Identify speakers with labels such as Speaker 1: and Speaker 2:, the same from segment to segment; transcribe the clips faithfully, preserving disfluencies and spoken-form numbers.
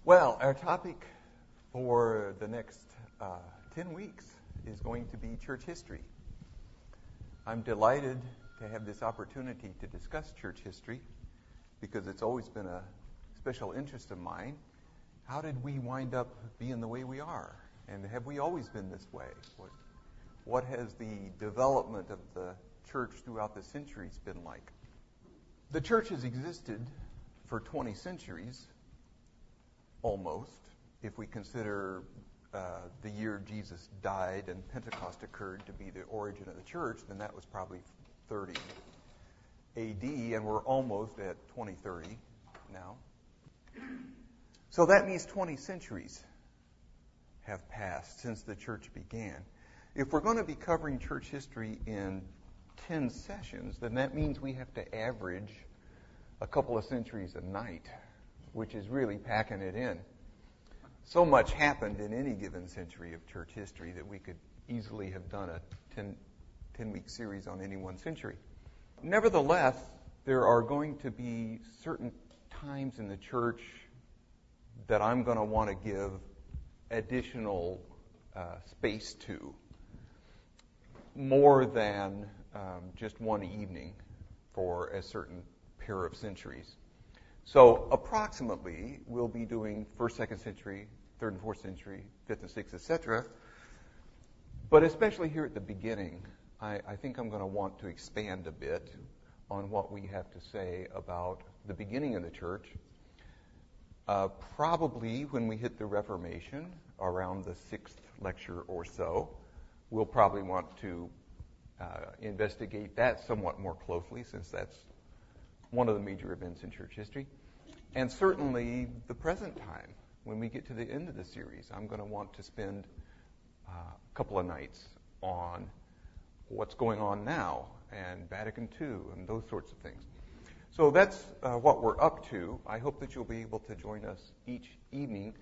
Speaker 1: Well, our topic for the next uh, ten weeks is going to be church history. I'm delighted to have this opportunity to discuss church history because it's always been a special interest of mine. How did we wind up being the way we are? And have we always been this way? What, what has the development of the church throughout the centuries been like? The church has existed for twenty centuries, almost. If we consider uh, the year Jesus died and Pentecost occurred to be the origin of the church, then that was probably thirty A D, and we're almost at twenty thirty now. So that means twenty centuries have passed since the church began. If we're going to be covering church history in ten sessions, then that means we have to average a couple of centuries a night, which is really packing it in. So much happened in any given century of church history that we could easily have done a ten, ten-week series on any one century. Nevertheless, there are going to be certain times in the church that I'm going to want to give additional uh, space to, more than um, just one evening for a certain pair of centuries. So approximately, we'll be doing first, second century, third and fourth century, fifth and sixth, et cetera. But especially here at the beginning, I, I think I'm going to want to expand a bit on what we have to say about the beginning of the church. Uh, probably when we hit the Reformation, around the sixth lecture or so, we'll probably want to uh, investigate that somewhat more closely, since that's one of the major events in church history. And certainly the present time, when we get to the end of the series, I'm going to want to spend uh, a couple of nights on what's going on now, and Vatican Two, and those sorts of things. So that's uh, what we're up to. I hope that you'll be able to join us each evening.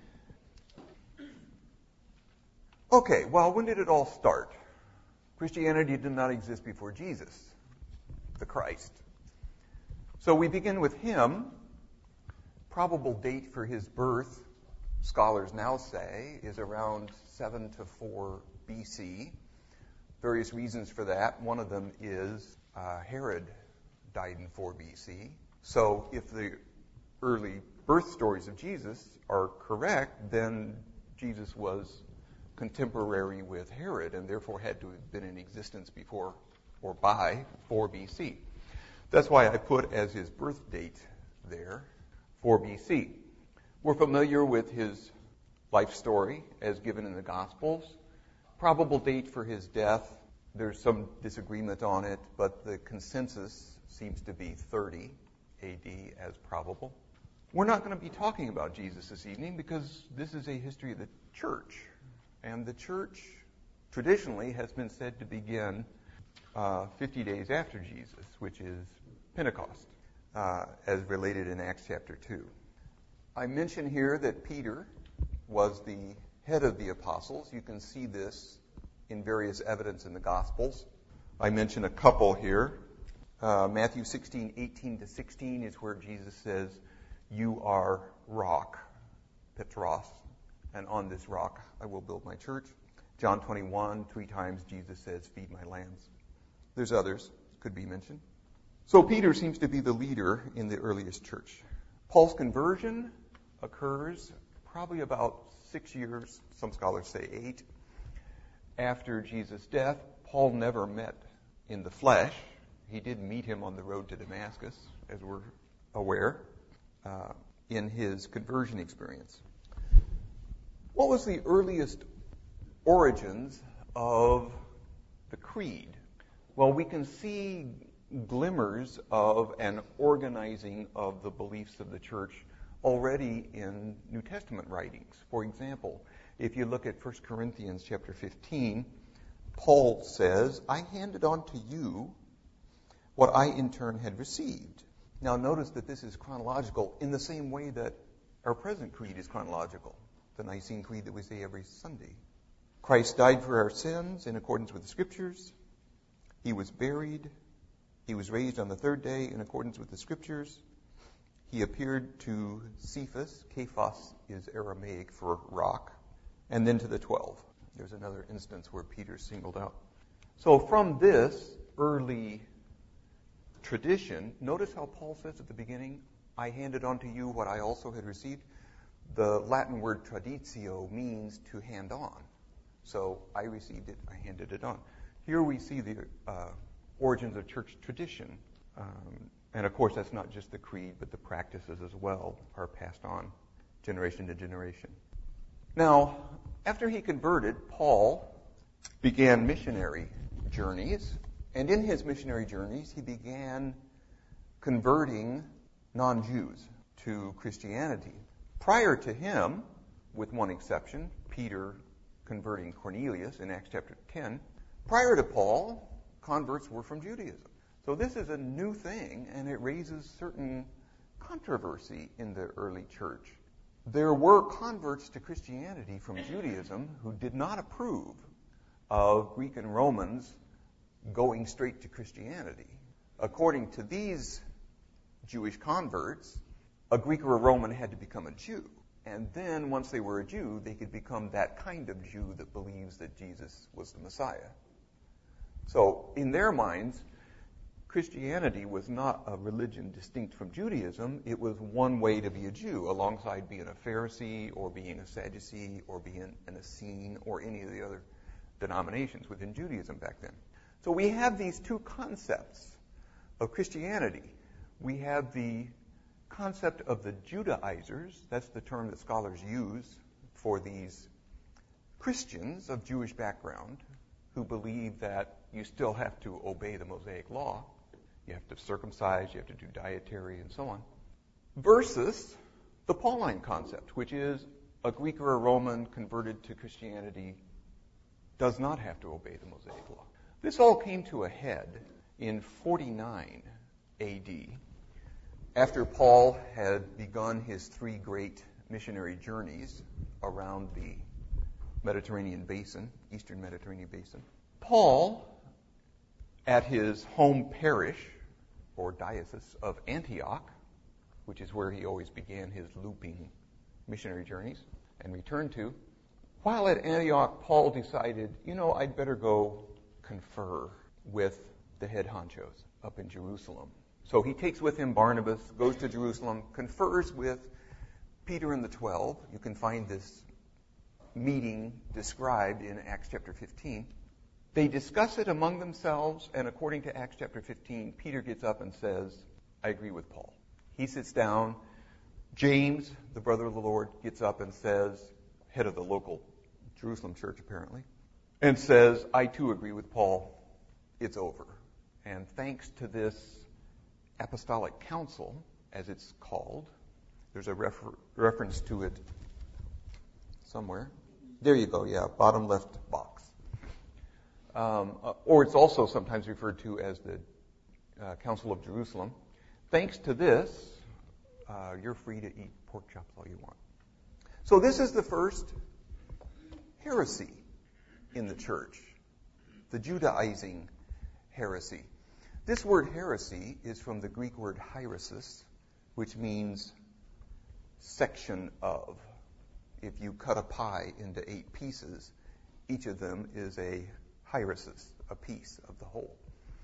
Speaker 1: Okay, well, when did it all start? Christianity did not exist before Jesus, the Christ. So we begin with him. Probable date for his birth, scholars now say, is around seven to four B C. Various reasons for that. One of them is uh, Herod died in four B C. So if the early birth stories of Jesus are correct, then Jesus was contemporary with Herod and therefore had to have been in existence before or by four B C. That's why I put as his birth date there, four B C. We're familiar with his life story as given in the Gospels. Probable date for his death, there's some disagreement on it, but the consensus seems to be thirty A D as probable. We're not going to be talking about Jesus this evening because this is a history of the church. And the church traditionally has been said to begin uh, fifty days after Jesus, which is Pentecost, uh, as related in Acts chapter two. I mention here that Peter was the head of the apostles. You can see this in various evidence in the Gospels. I mention a couple here. Uh, Matthew sixteen, eighteen to sixteen is where Jesus says, "You are rock, Petros, and on this rock I will build my church." John twenty-one, three times Jesus says, "Feed my lambs." There's others, could be mentioned. So Peter seems to be the leader in the earliest church. Paul's conversion occurs probably about six years, some scholars say eight, after Jesus' death. Paul never met in the flesh. He did meet him on the road to Damascus, as we're aware, uh, in his conversion experience. What was the earliest origins of the creed? Well, we can see glimmers of an organizing of the beliefs of the church already in New Testament writings. For example, if you look at First Corinthians chapter fifteen, Paul says, "I handed on to you what I in turn had received." Now notice that this is chronological in the same way that our present creed is chronological, the Nicene Creed that we say every Sunday. Christ died for our sins in accordance with the Scriptures. He was buried. He was raised on the third day in accordance with the Scriptures. he appeared to Cephas. Cephas is Aramaic for rock. And then to the twelve. There's another instance where Peter's singled out. So from this early tradition, notice how Paul says at the beginning, I handed on to you what I also had received. The Latin word traditio means to hand on. So I received it, I handed it on. Here we see the uh, origins of church tradition. Um, and of course, that's not just the creed, but the practices as well are passed on generation to generation. Now, after he converted, Paul began missionary journeys. And in his missionary journeys, he began converting non-Jews to Christianity. Prior to him, with one exception, Peter converting Cornelius in Acts chapter ten, prior to Paul, converts were from Judaism. So this is a new thing, and it raises certain controversy in the early church. There were converts to Christianity from Judaism who did not approve of Greek and Romans going straight to Christianity. According to these Jewish converts, a Greek or a Roman had to become a Jew. And then once they were a Jew, they could become that kind of Jew that believes that Jesus was the Messiah. So in their minds, Christianity was not a religion distinct from Judaism. It was one way to be a Jew, alongside being a Pharisee or being a Sadducee or being an Essene or any of the other denominations within Judaism back then. So we have these two concepts of Christianity. We have the concept of the Judaizers. That's the term that scholars use for these Christians of Jewish background who believe that you still have to obey the Mosaic law. You have to circumcise, you have to do dietary, and so on. Versus the Pauline concept, which is a Greek or a Roman converted to Christianity does not have to obey the Mosaic law. This all came to a head in forty-nine A D, after Paul had begun his three great missionary journeys around the Mediterranean basin, Eastern Mediterranean basin. Paul, at his home parish, or diocese of Antioch, which is where he always began his looping missionary journeys and returned to, while at Antioch, Paul decided, you know, I'd better go confer with the head honchos up in Jerusalem. So he takes with him Barnabas, goes to Jerusalem, confers with Peter and the twelve. You can find this meeting described in Acts chapter fifteen. They discuss it among themselves, and according to Acts chapter fifteen, Peter gets up and says, I agree with Paul. He sits down. James, the brother of the Lord, gets up and says, head of the local Jerusalem church apparently, and says, I too agree with Paul. It's over. And thanks to this Apostolic Council, as it's called, there's a refer- reference to it somewhere. There you go, yeah, bottom left box. Um, uh, or it's also sometimes referred to as the uh, Council of Jerusalem. Thanks to this, uh, you're free to eat pork chops all you want. So this is the first heresy in the church, the Judaizing heresy. This word heresy is from the Greek word hieresis, which means section of. If you cut a pie into eight pieces, each of them is a hieresis, a piece of the whole.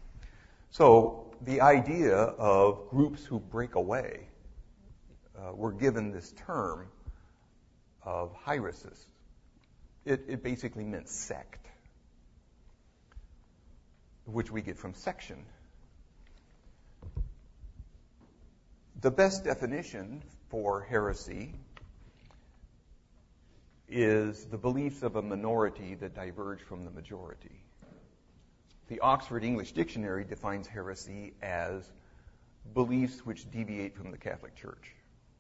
Speaker 1: So the idea of groups who break away uh, were given this term of hieresis. It, it basically meant sect, which we get from section. The best definition for heresy is the beliefs of a minority that diverge from the majority. The Oxford English Dictionary defines heresy as beliefs which deviate from the Catholic Church.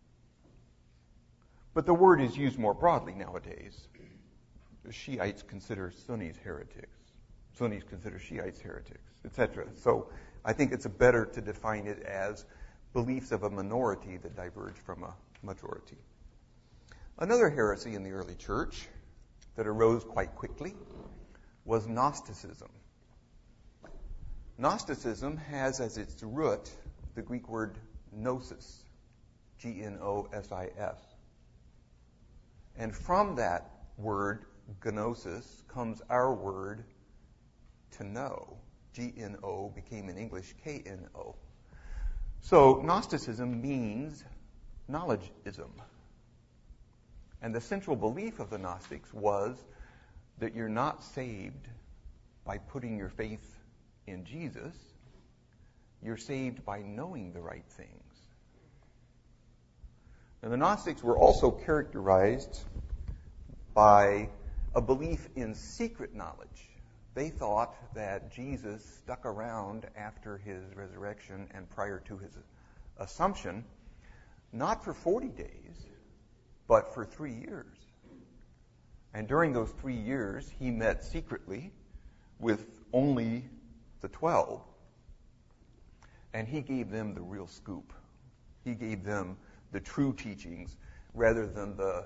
Speaker 1: But the word is used more broadly nowadays. The Shiites consider Sunnis heretics. Sunnis consider Shiites heretics, et cetera. So I think it's better to define it as beliefs of a minority that diverge from a majority. Another heresy in the early church that arose quite quickly was Gnosticism. Gnosticism has as its root the Greek word gnosis, G N O S I S. And from that word, gnosis, comes our word to know. G N O became in English K N O. So Gnosticism means knowledgeism. And the central belief of the Gnostics was that you're not saved by putting your faith in Jesus. You're saved by knowing the right things. And the Gnostics were also characterized by a belief in secret knowledge. They thought that Jesus stuck around after his resurrection and prior to his assumption, not for forty days, but for three years. And during those three years, he met secretly with only the twelve. And he gave them the real scoop. He gave them the true teachings rather than the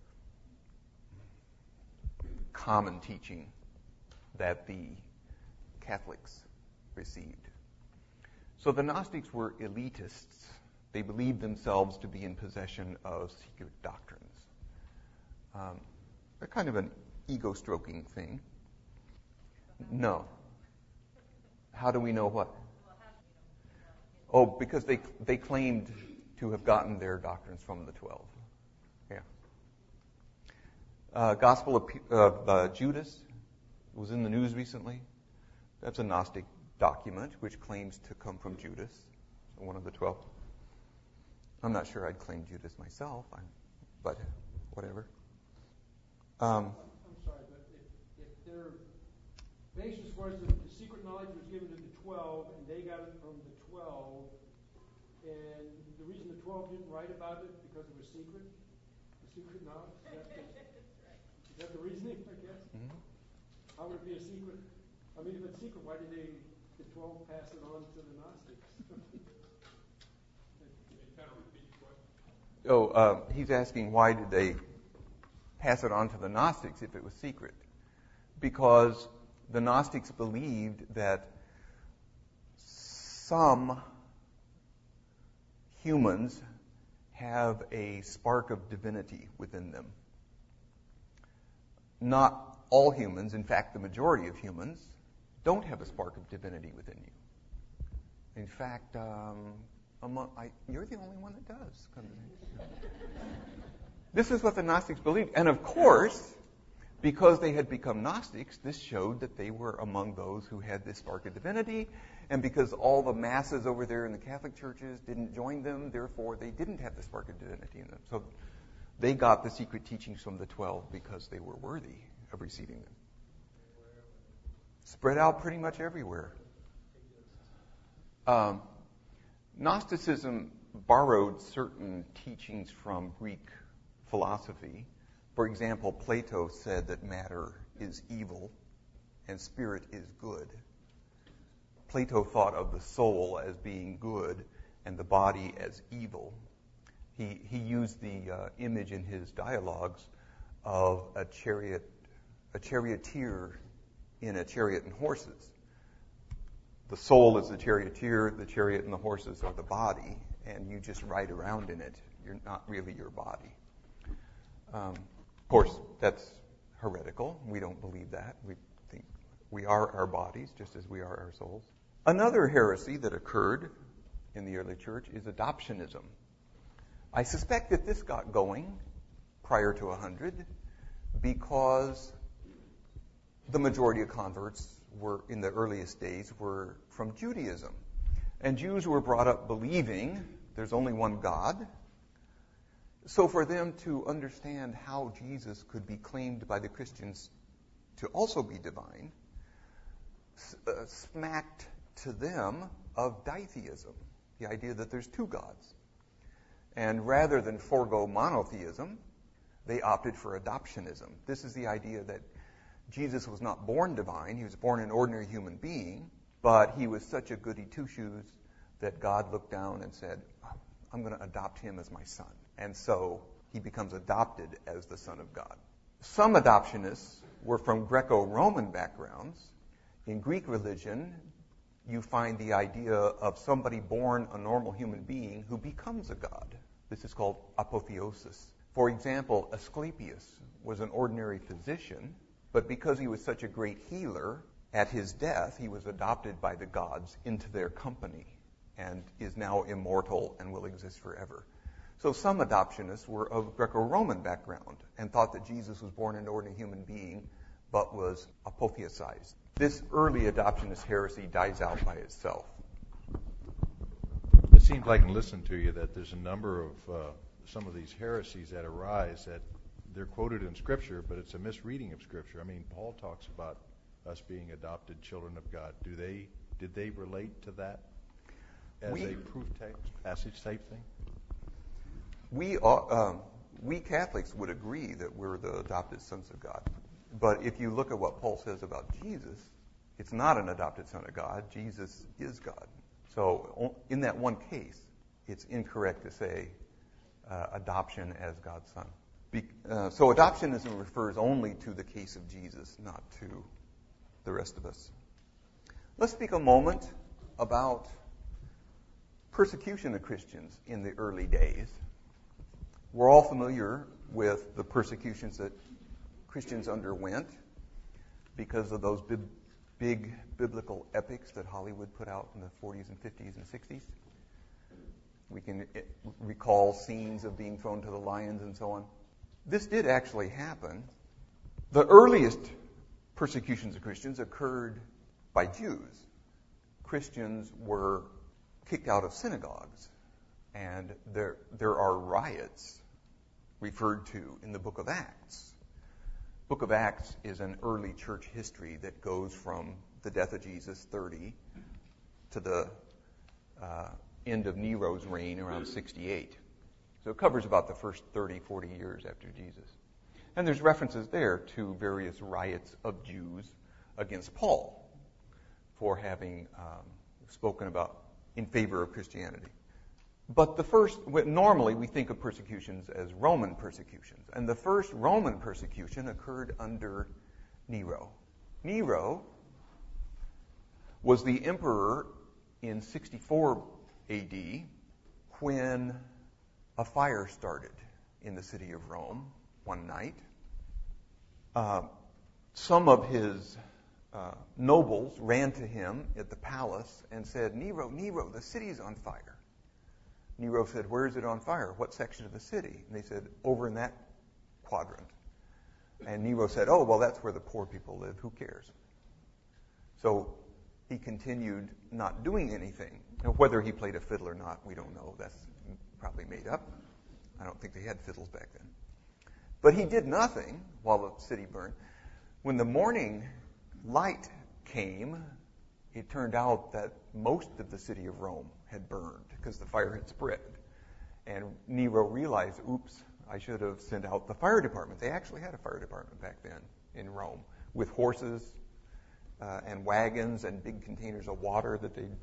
Speaker 1: common teaching that the Catholics received. So the Gnostics were elitists. They believed themselves to be in possession of secret doctrines. Um, a kind of an ego-stroking thing. No. How do we know what? Oh, because they they claimed to have gotten their doctrines from the twelve. Yeah. Uh, Gospel of uh, uh, Judas was in the news recently. That's a Gnostic document which claims to come from Judas, one of the twelve. I'm not sure I'd claim Judas myself, I'm, but whatever. Um,
Speaker 2: I'm sorry, but if, if their basis was that the secret knowledge was given to the twelve, and they got it from the twelve, and the reason the twelve didn't write about it because it was secret, the secret knowledge, is that, the, is that the reasoning, I guess?
Speaker 1: Mm-hmm.
Speaker 2: How would it be a secret? I mean, if it's secret, why did they, the twelve pass it on to the Gnostics?
Speaker 1: Oh, uh, he's asking why did they pass it on to the Gnostics if it was secret? Because the Gnostics believed that some humans have a spark of divinity within them. Not all humans, in fact, the majority of humans, don't have a spark of divinity within you. In fact, um, among, I, you're the only one that does. This is what the Gnostics believed. And of course, because they had become Gnostics, this showed that they were among those who had this spark of divinity. And because all the masses over there in the Catholic churches didn't join them, therefore they didn't have the spark of divinity in them. So they got the secret teachings from the twelve because they were worthy of receiving them. Spread out pretty much everywhere. Um, Gnosticism borrowed certain teachings from Greek philosophy. For example, Plato said that matter is evil and spirit is good. Plato thought of the soul as being good and the body as evil. He he used the uh, image in his dialogues of a chariot, a charioteer in a chariot and horses. The soul is the charioteer, the chariot and the horses are the body, and you just ride around in it. You're not really your body. Um, of course, that's heretical. We don't believe that. We think we are our bodies just as we are our souls. Another heresy that occurred in the early church is adoptionism. I suspect that this got going prior to one hundred because the majority of converts were, in the earliest days, were from Judaism. And Jews were brought up believing there's only one God. So for them to understand how Jesus could be claimed by the Christians to also be divine, uh, smacked to them of ditheism, the idea that there's two gods. And rather than forego monotheism, they opted for adoptionism. This is the idea that Jesus was not born divine. He was born an ordinary human being, but he was such a goody two-shoes that God looked down and said, I'm going to adopt him as my son. And so he becomes adopted as the Son of God. Some adoptionists were from Greco-Roman backgrounds. In Greek religion, you find the idea of somebody born a normal human being who becomes a god. This is called apotheosis. For example, Asclepius was an ordinary physician, but because he was such a great healer, at his death he was adopted by the gods into their company and is now immortal and will exist forever. So some adoptionists were of Greco-Roman background and thought that Jesus was born an ordinary human being, but was apotheosized. This early adoptionist heresy dies out by itself.
Speaker 3: It seems like, in listening to you, that there's a number of uh, some of these heresies that arise that they're quoted in Scripture, but it's a misreading of Scripture. I mean, Paul talks about us being adopted children of God. Do they? Did they relate to that as
Speaker 1: we,
Speaker 3: a proof text, passage type thing?
Speaker 1: We are, um, we Catholics would agree that we're the adopted sons of God. But if you look at what Paul says about Jesus, it's not an adopted son of God. Jesus is God. So in that one case, it's incorrect to say uh, adoption as God's son. Be, uh, so adoptionism refers only to the case of Jesus, not to the rest of us. Let's speak a moment about persecution of Christians in the early days. We're all familiar with the persecutions that Christians underwent because of those bib- big biblical epics that Hollywood put out in the forties and fifties and sixties. We can it, recall scenes of being thrown to the lions and so on. This did actually happen. The earliest persecutions of Christians occurred by Jews. Christians were kicked out of synagogues, and there there are riots referred to in the book of Acts. Book of Acts is an early church history that goes from the death of Jesus, thirty, to the uh, end of Nero's reign around sixty-eight. So it covers about the first thirty, forty years after Jesus. And there's references there to various riots of Jews against Paul for having um, spoken about in favor of Christianity. But the first, normally we think of persecutions as Roman persecutions. And the first Roman persecution occurred under Nero. Nero was the emperor in sixty-four A D when a fire started in the city of Rome one night. Uh, some of his uh, nobles ran to him at the palace and said, Nero, Nero, the city's on fire. Nero said, where is it on fire? What section of the city? And they said, over in that quadrant. And Nero said, oh, well, that's where the poor people live. Who cares? So he continued not doing anything. Now, whether he played a fiddle or not, we don't know. That's probably made up. I don't think they had fiddles back then. But he did nothing while the city burned. When the morning light came, it turned out that most of the city of Rome had burned because the fire had spread. And Nero realized, oops, I should have sent out the fire department. They actually had a fire department back then in Rome with horses uh, and wagons and big containers of water that they...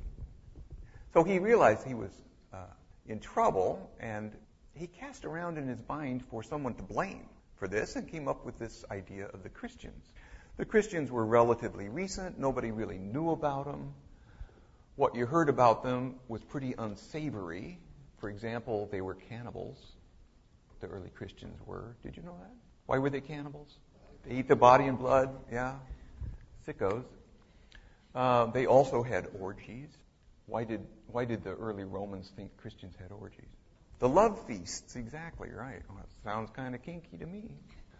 Speaker 1: So he realized he was uh, in trouble, and he cast around in his mind for someone to blame for this and came up with this idea of the Christians. The Christians were relatively recent. Nobody really knew about them. What you heard about them was pretty unsavory. For example, they were cannibals. The early Christians were. Did you know that? Why were they cannibals? They eat the body and blood. Yeah. Sickos. Uh, they also had orgies. Why did why did the early Romans think Christians had orgies? The love feasts, exactly right. Well, that sounds kind of kinky to me.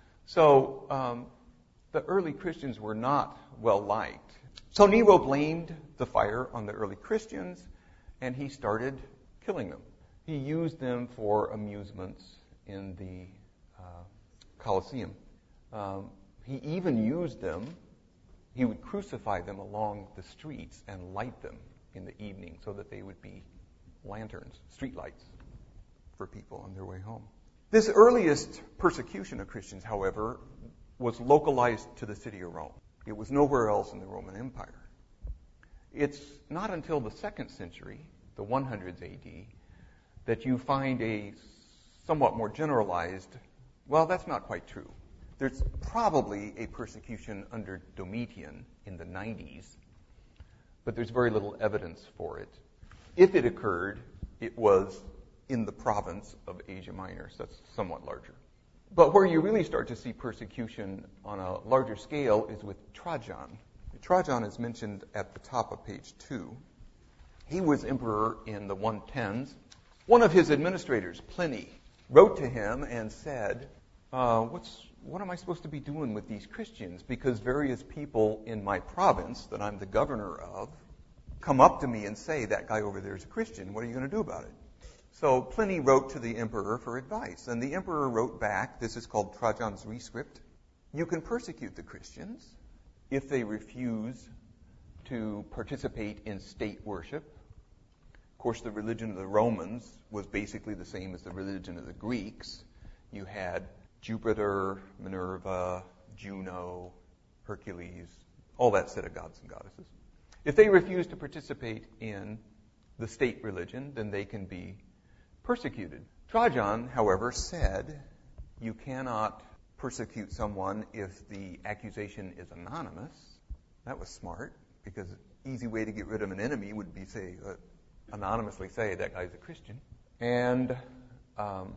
Speaker 1: So um, the early Christians were not well liked. So Nero blamed the fire on the early Christians, and he started killing them. He used them for amusements in the uh, Colosseum. Um, he even used them, he would crucify them along the streets and light them in the evening so that they would be lanterns, street lights for people on their way home. This earliest persecution of Christians, however, was localized to the city of Rome. It was nowhere else in the Roman Empire. It's not until the second century, the one hundreds A D, that you find a somewhat more generalized, well, that's not quite true. There's probably a persecution under Domitian in the nineties, but there's very little evidence for it. If it occurred, it was in the province of Asia Minor, so that's somewhat larger. But where you really start to see persecution on a larger scale is with Trajan. Trajan is mentioned at the top of page two. He was emperor in the one tens. One of his administrators, Pliny, wrote to him and said, uh, what's, what am I supposed to be doing with these Christians? Because various people in my province that I'm the governor of come up to me and say, that guy over there is a Christian. What are you going to do about it? So Pliny wrote to the emperor for advice. And the emperor wrote back, this is called Trajan's Rescript, you can persecute the Christians if they refuse to participate in state worship. Of course, the religion of the Romans was basically the same as the religion of the Greeks. You had Jupiter, Minerva, Juno, Hercules, all that set of gods and goddesses. If they refuse to participate in the state religion, then they can be persecuted. Trajan, however, said you cannot persecute someone if the accusation is anonymous. That was smart, because an easy way to get rid of an enemy would be say uh, anonymously say that guy's a Christian. And um,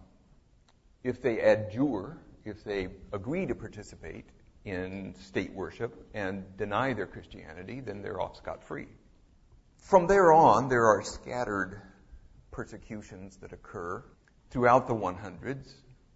Speaker 1: if they adjure, if they agree to participate in state worship and deny their Christianity, then they're off scot-free. From there on, there are scattered persecutions that occur throughout the hundreds,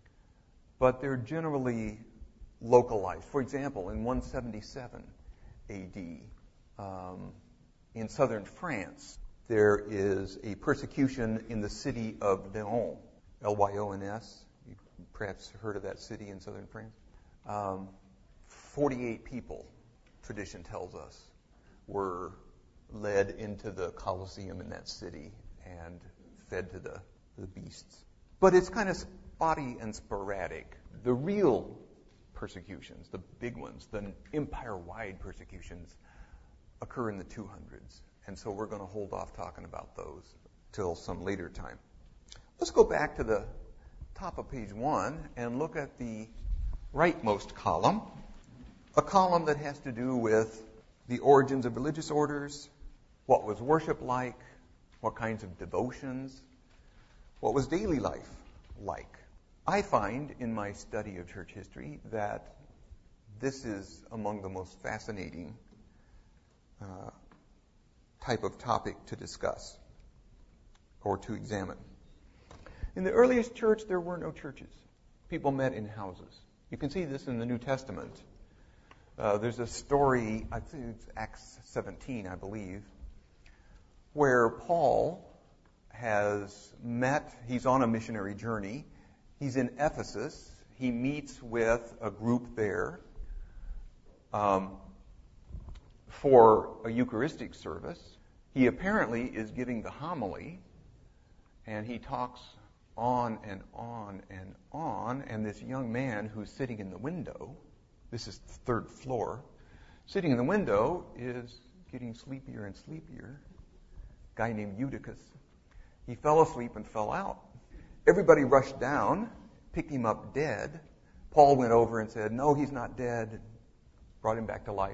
Speaker 1: but they're generally localized. For example, in one seventy-seven A D, um, in southern France, there is a persecution in the city of Lyon, L Y O N S. You perhaps heard of that city in southern France. Um, forty-eight people, tradition tells us, were led into the Colosseum in that city and fed to the, the beasts. But it's kind of spotty and sporadic. The real persecutions, the big ones, the empire-wide persecutions, occur in the two hundreds. And so we're going to hold off talking about those till some later time. Let's go back to the top of page one and look at the rightmost column, a column that has to do with the origins of religious orders, what was worship like, what kinds of devotions, what was daily life like. I find in my study of church history that this is among the most fascinating uh, type of topic to discuss or to examine. In the earliest church, there were no churches. People met in houses. You can see this in the New Testament. Uh, there's a story, I think it's Acts seventeen, I believe, where Paul has met, he's on a missionary journey. He's in Ephesus. He meets with a group there um, for a Eucharistic service. He apparently is giving the homily, and he talks on and on and on, and this young man who's sitting in the window, this is the third floor, sitting in the window is getting sleepier and sleepier. A guy named Eutychus. He fell asleep and fell out. Everybody rushed down, picked him up dead. Paul went over and said, no, he's not dead, brought him back to life.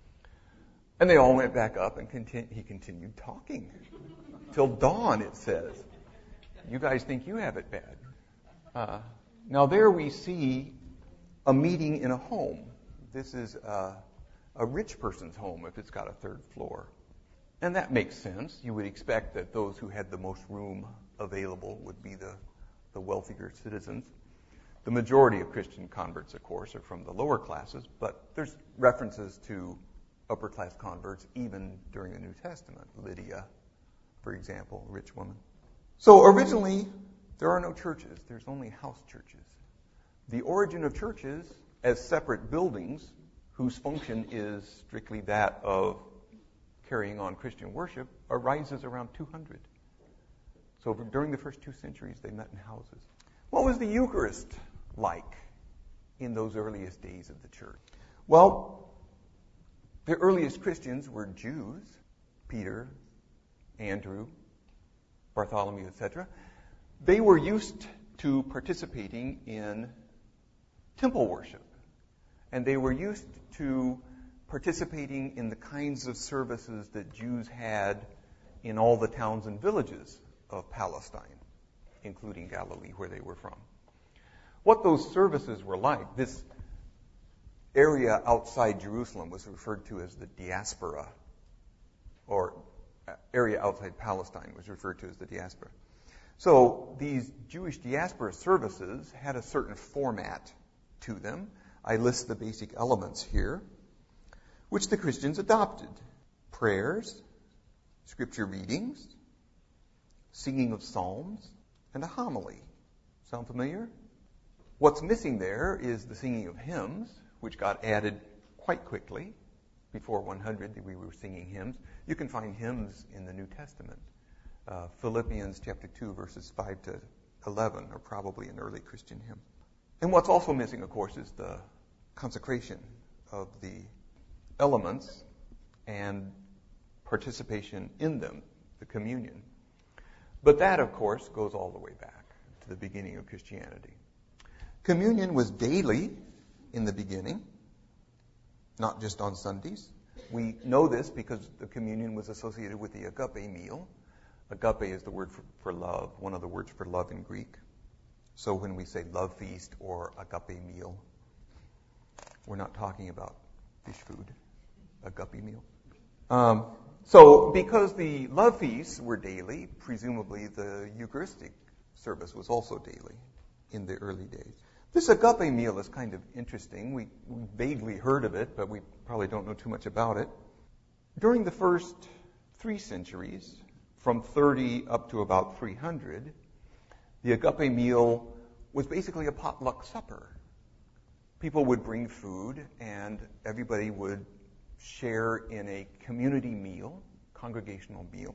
Speaker 1: And they all went back up, and continu- he continued talking till dawn, it says. You guys think you have it bad. Uh, now there we see a meeting in a home. This is a, a rich person's home if it's got a third floor. And that makes sense. You would expect that those who had the most room available would be the, the wealthier citizens. The majority of Christian converts, of course, are from the lower classes, but there's references to upper class converts even during the New Testament. Lydia, for example, a rich woman. So originally, there are no churches. There's only house churches. The origin of churches as separate buildings whose function is strictly that of carrying on Christian worship arises around two hundred. So during the first two centuries, they met in houses. What was the Eucharist like in those earliest days of the church? Well, the earliest Christians were Jews, Peter, Andrew, Bartholomew, et cetera. They were used to participating in temple worship, and they were used to participating in the kinds of services that Jews had in all the towns and villages of Palestine, including Galilee, where they were from. What those services were like, this area outside Jerusalem was referred to as the diaspora, or area outside Palestine was referred to as the diaspora. So these Jewish diaspora services had a certain format to them. I list the basic elements here, which the Christians adopted. Prayers, scripture readings, singing of psalms, and a homily. Sound familiar? What's missing there is the singing of hymns, which got added quite quickly. Before one hundred, we were singing hymns. You can find hymns in the New Testament. Uh, Philippians chapter two, verses five to eleven are probably an early Christian hymn. And what's also missing, of course, is the consecration of the elements and participation in them, the communion. But that, of course, goes all the way back to the beginning of Christianity. Communion was daily in the beginning, not just on Sundays. We know this because the communion was associated with the agape meal. Agape is the word for, for love, one of the words for love in Greek. So when we say love feast or agape meal, we're not talking about fish food, agape meal. Um, so because the love feasts were daily, presumably the Eucharistic service was also daily in the early days. This agape meal is kind of interesting. We, we vaguely heard of it, but we probably don't know too much about it. During the first three centuries, from thirty up to about three hundred, the agape meal was basically a potluck supper. People would bring food, and everybody would share in a community meal, congregational meal.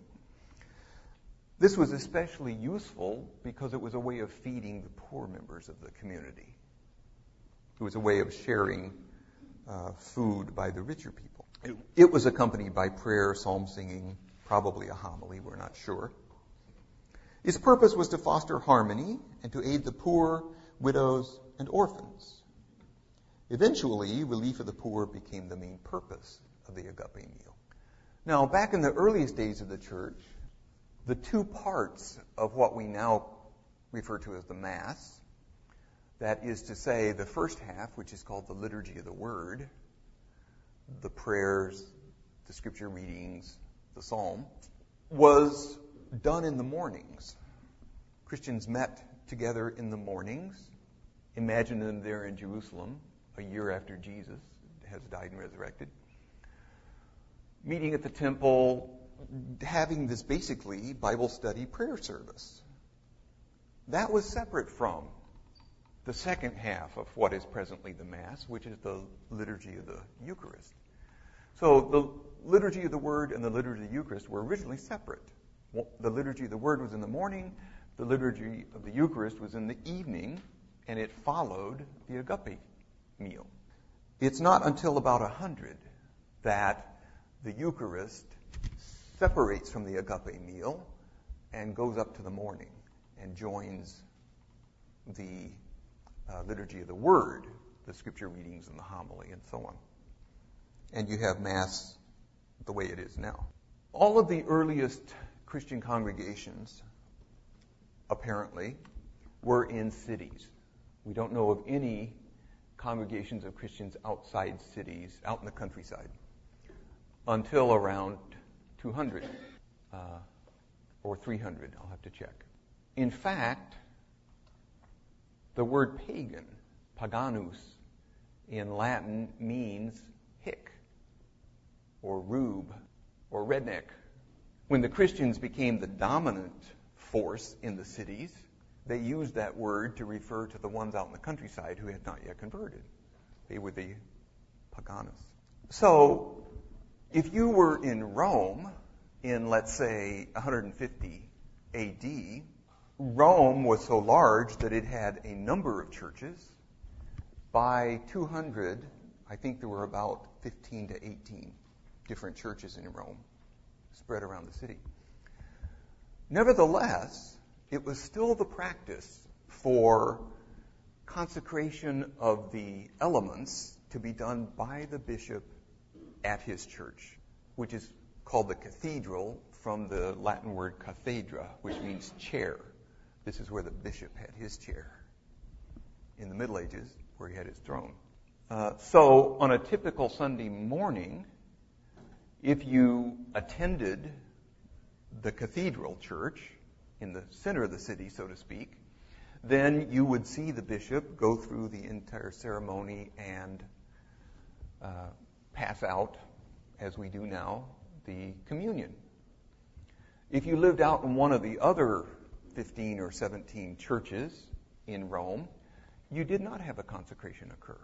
Speaker 1: This was especially useful because it was a way of feeding the poor members of the community. It was a way of sharing uh, food by the richer people. It, it was accompanied by prayer, psalm singing, probably a homily, we're not sure. Its purpose was to foster harmony and to aid the poor, widows, and orphans. Eventually, relief of the poor became the main purpose of the agape meal. Now, back in the earliest days of the church, the two parts of what we now refer to as the Mass, that is to say, the first half, which is called the Liturgy of the Word, the prayers, the scripture readings, the psalm, was done in the mornings. Christians met together in the mornings. Imagine them there in Jerusalem, a year after Jesus has died and resurrected, meeting at the temple, having this basically Bible study prayer service. That was separate from the second half of what is presently the Mass, which is the liturgy of the Eucharist. So the liturgy of the Word and the liturgy of the Eucharist were originally separate. The liturgy of the Word was in the morning, the liturgy of the Eucharist was in the evening, and it followed the agape meal. It's not until about one hundred that the Eucharist separates from the agape meal and goes up to the morning and joins the uh, liturgy of the Word, the scripture readings and the homily and so on. And you have Mass the way it is now. All of the earliest Christian congregations, apparently, were in cities. We don't know of any congregations of Christians outside cities, out in the countryside, until around two hundred uh, or three hundred. I'll have to check. In fact, the word pagan, paganus, in Latin means hick or rube or redneck. When the Christians became the dominant force in the cities, they used that word to refer to the ones out in the countryside who had not yet converted. They were the paganus. So, if you were in Rome in, let's say, one hundred fifty A D, Rome was so large that it had a number of churches. By two hundred, I think there were about fifteen to eighteen different churches in Rome spread around the city. Nevertheless, it was still the practice for consecration of the elements to be done by the bishop at his church, which is called the cathedral from the Latin word cathedra, which means chair. This is where the bishop had his chair. In the Middle Ages, where he had his throne. Uh, so, on a typical Sunday morning, if you attended the cathedral church in the center of the city, so to speak, then you would see the bishop go through the entire ceremony and uh, pass out, as we do now, the communion. If you lived out in one of the other fifteen or seventeen churches in Rome, you did not have a consecration occur.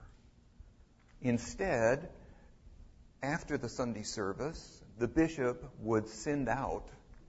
Speaker 1: Instead, after the Sunday service, the bishop would send out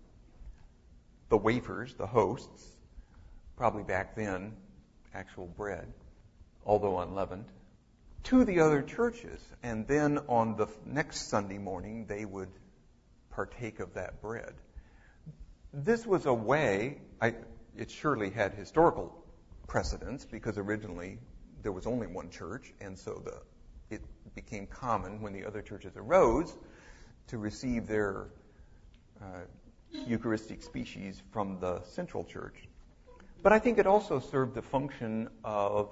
Speaker 1: the wafers, the hosts, probably back then, actual bread, although unleavened, to the other churches. And then on the next Sunday morning, they would partake of that bread. This was a way, I, it surely had historical precedence, because originally there was only one church, and so the it became common when the other churches arose to receive their uh, Eucharistic species from the central church. But I think it also served the function of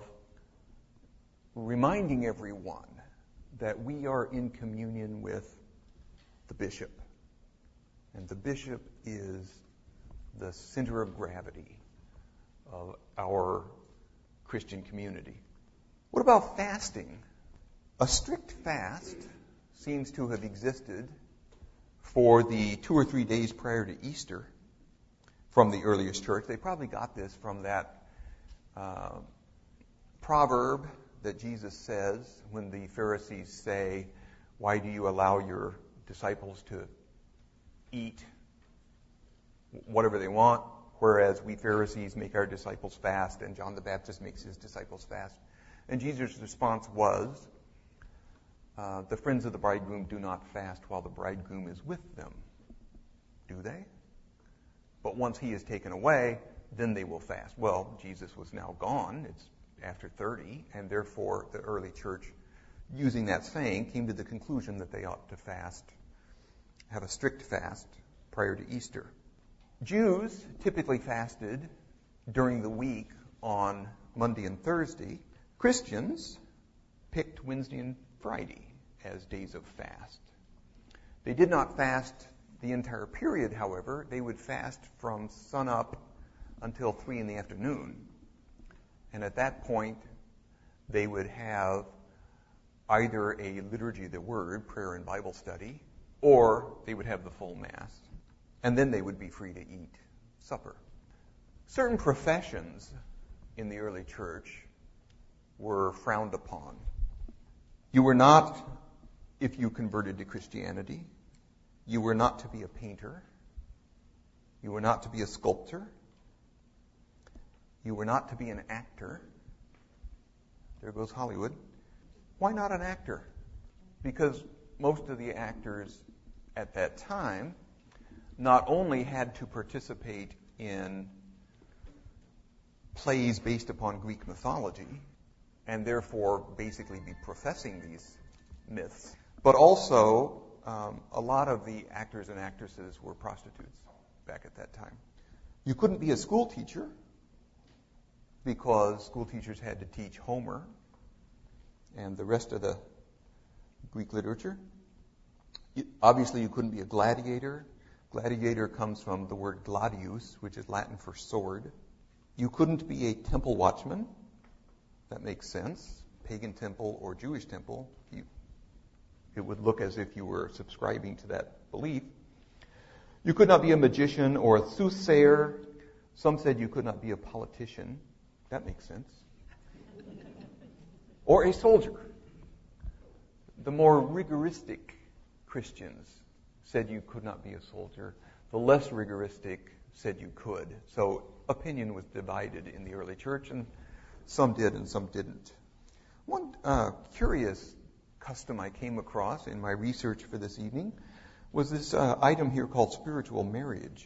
Speaker 1: reminding everyone that we are in communion with the bishop. And the bishop is the center of gravity of our Christian community. What about fasting? A strict fast seems to have existed for the two or three days prior to Easter from the earliest church. They probably got this from that uh, proverb that Jesus says when the Pharisees say, "Why do you allow your disciples to eat whatever they want, whereas we Pharisees make our disciples fast, and John the Baptist makes his disciples fast?" And Jesus' response was, uh, the friends of the bridegroom do not fast while the bridegroom is with them. Do they? But once he is taken away, then they will fast. Well, Jesus was now gone. It's after thirty, and therefore the early church, using that saying, came to the conclusion that they ought to fast, have a strict fast prior to Easter. Jews typically fasted during the week on Monday and Thursday. Christians picked Wednesday and Friday as days of fast. They did not fast the entire period, however. They would fast from sunup until three in the afternoon. And at that point, they would have either a liturgy of the word, prayer and Bible study, or they would have the full Mass. And then they would be free to eat supper. Certain professions in the early church were frowned upon. You were not, if you converted to Christianity, you were not to be a painter. You were not to be a sculptor. You were not to be an actor. There goes Hollywood. Why not an actor? Because most of the actors at that time not only had to participate in plays based upon Greek mythology, and therefore basically be professing these myths, but also um, a lot of the actors and actresses were prostitutes back at that time. You couldn't be a school teacher because school teachers had to teach Homer and the rest of the Greek literature. Obviously, you couldn't be a gladiator. Gladiator comes from the word gladius, which is Latin for sword. You couldn't be a temple watchman. That makes sense. Pagan temple or Jewish temple, you, it would look as if you were subscribing to that belief. You could not be a magician or a soothsayer. Some said you could not be a politician. That makes sense. Or a soldier. The more rigoristic Christians said you could not be a soldier. The less rigoristic said you could. So opinion was divided in the early church, and some did and some didn't. One uh, curious custom I came across in my research for this evening was this uh, item here called spiritual marriage.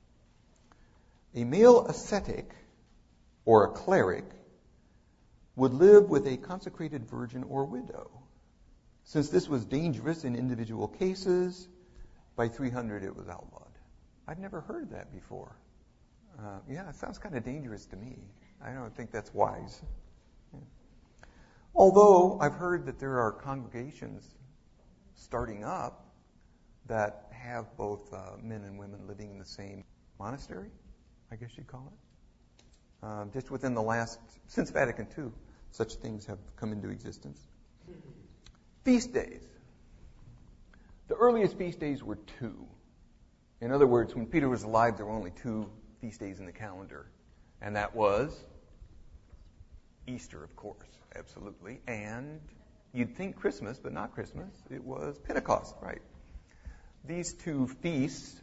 Speaker 1: A male ascetic or a cleric would live with a consecrated virgin or widow. Since this was dangerous in individual cases, by three hundred it was outlawed. I've never heard that before. Uh, yeah, it sounds kind of dangerous to me. I don't think that's wise. Yeah. Although I've heard that there are congregations starting up that have both uh, men and women living in the same monastery, I guess you'd call it. Uh, just within the last, since Vatican Two, such things have come into existence. Feast days. The earliest feast days were two. In other words, when Peter was alive, there were only two feast days in the calendar. And that was Easter, of course, absolutely. And you'd think Christmas, but not Christmas. It was Pentecost, right? These two feasts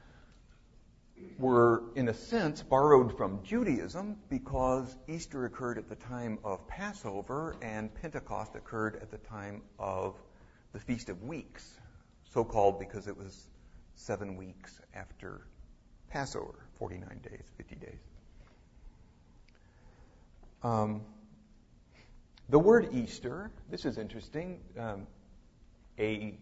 Speaker 1: were, in a sense, borrowed from Judaism because Easter occurred at the time of Passover and Pentecost occurred at the time of the Feast of Weeks, so-called because it was seven weeks after Passover, forty-nine days, fifty days. Um, the word Easter, this is interesting. Um, a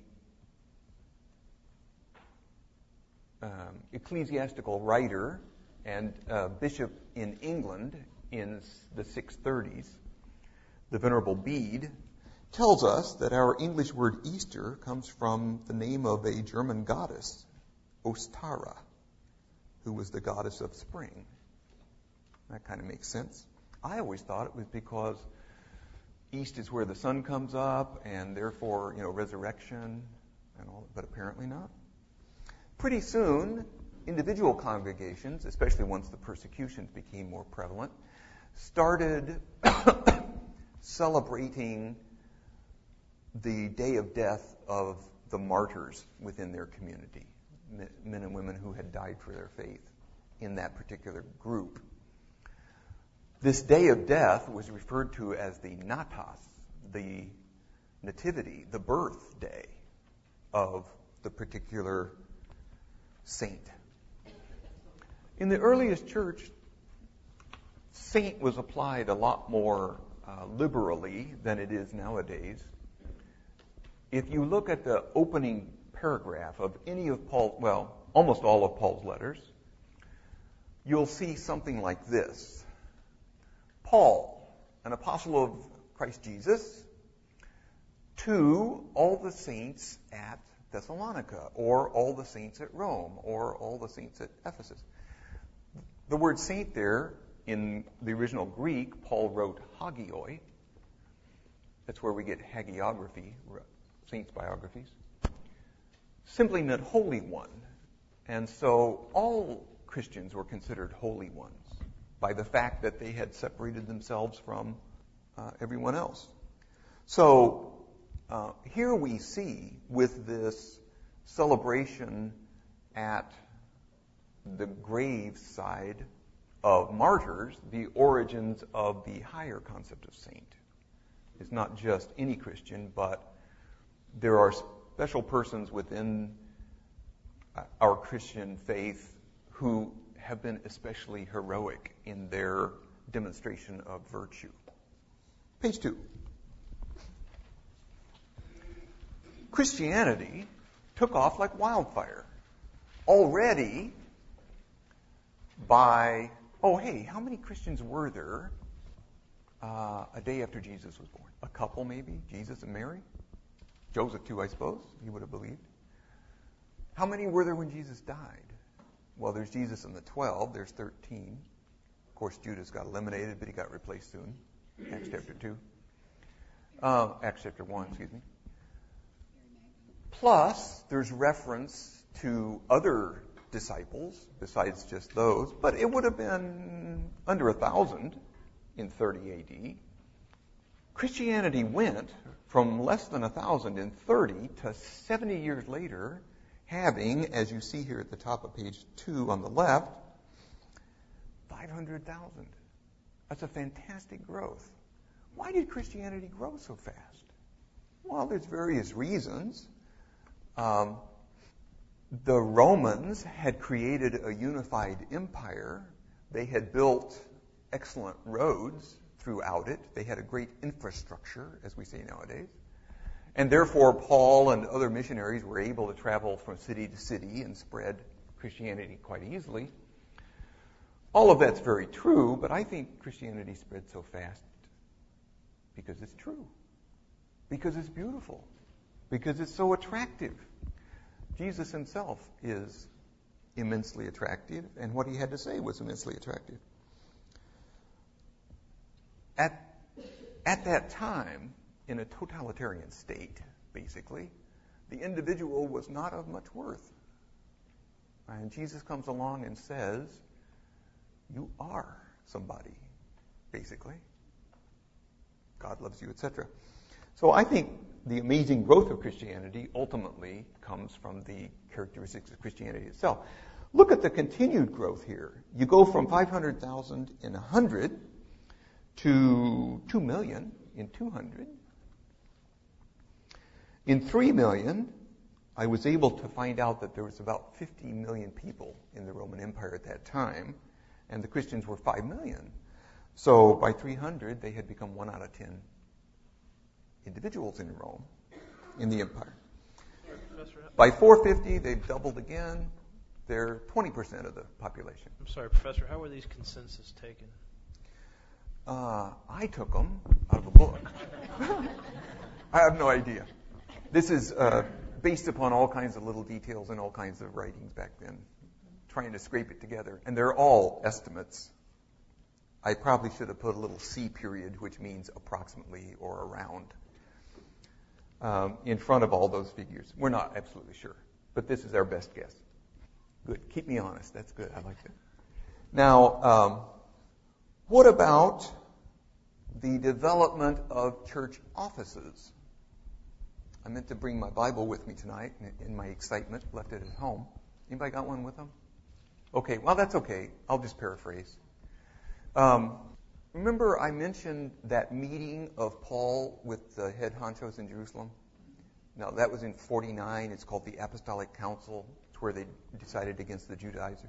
Speaker 1: um, ecclesiastical writer and uh, bishop in England in the six thirties, the Venerable Bede, tells us that our English word Easter comes from the name of a German goddess, Ostara, who was the goddess of spring. That kind of makes sense. I always thought it was because East is where the sun comes up, and therefore, you know, resurrection and all, but apparently not. Pretty soon, individual congregations, especially once the persecutions became more prevalent, started celebrating the day of death of the martyrs within their community, men and women who had died for their faith in that particular group. This day of death was referred to as the Natas, the nativity, the birthday of the particular saint. In the earliest church, saint was applied a lot more uh, liberally than it is nowadays. If you look at the opening paragraph of any of Paul, well, almost all of Paul's letters, you'll see something like this. Paul, an apostle of Christ Jesus, to all the saints at Thessalonica, or all the saints at Rome, or all the saints at Ephesus. The word saint there, in the original Greek, Paul wrote hagioi. That's where we get hagiography, saints' biographies. Simply meant holy one. And so all Christians were considered holy ones by the fact that they had separated themselves from uh, everyone else. So uh, here we see with this celebration at the grave side of martyrs, the origins of the higher concept of saint. It's not just any Christian, but there are special persons within our Christian faith who have been especially heroic in their demonstration of virtue. Page two. Christianity took off like wildfire. Already by, oh hey, how many Christians were there uh, a day after Jesus was born? A couple maybe? Jesus and Mary? Joseph too, I suppose, he would have believed. How many were there when Jesus died? Well, there's Jesus and the twelve. There's thirteen. Of course, Judas got eliminated, but he got replaced soon. Acts chapter two. Uh, Acts chapter one, excuse me. Plus, there's reference to other disciples besides just those, but it would have been under a thousand in thirty A D. Christianity went from less than a thousand in thirty to seventy years later, having, as you see here at the top of page two on the left, five hundred thousand. That's a fantastic growth. Why did Christianity grow so fast? Well, there's various reasons. Um, the Romans had created a unified empire. They had built excellent roads throughout it. They had a great infrastructure, as we say nowadays. And therefore, Paul and other missionaries were able to travel from city to city and spread Christianity quite easily. All of that's very true, but I think Christianity spread so fast because it's true, because it's beautiful, because it's so attractive. Jesus himself is immensely attractive, and what he had to say was immensely attractive. At, at that time, in a totalitarian state, basically, the individual was not of much worth. And Jesus comes along and says, you are somebody, basically. God loves you, et cetera. So I think the amazing growth of Christianity ultimately comes from the characteristics of Christianity itself. Look at the continued growth here. You go from five hundred thousand in one hundred to two million in two hundred. In three million, I was able to find out that there was about fifty million people in the Roman Empire at that time, and the Christians were five million. So by three hundred, they had become one out of ten individuals in Rome, in the empire. By four fifty, they've doubled again. They're twenty percent of the population.
Speaker 4: I'm sorry, Professor, how were these consensus taken?
Speaker 1: Uh, I took them out of a book. I have no idea. This is uh, based upon all kinds of little details and all kinds of writings back then, trying to scrape it together. And they're all estimates. I probably should have put a little C period, which means approximately or around, um, in front of all those figures. We're not absolutely sure, but this is our best guess. Good. Keep me honest. That's good. I like that. Now, um, what about the development of church offices? I meant to bring my Bible with me tonight. In my excitement, left it at home. Anybody got one with them? Okay, well, that's okay. I'll just paraphrase. Um, remember I mentioned that meeting of Paul with the head honchos in Jerusalem? No, that was in forty-nine. It's called the Apostolic Council. It's where they decided against the Judaizers.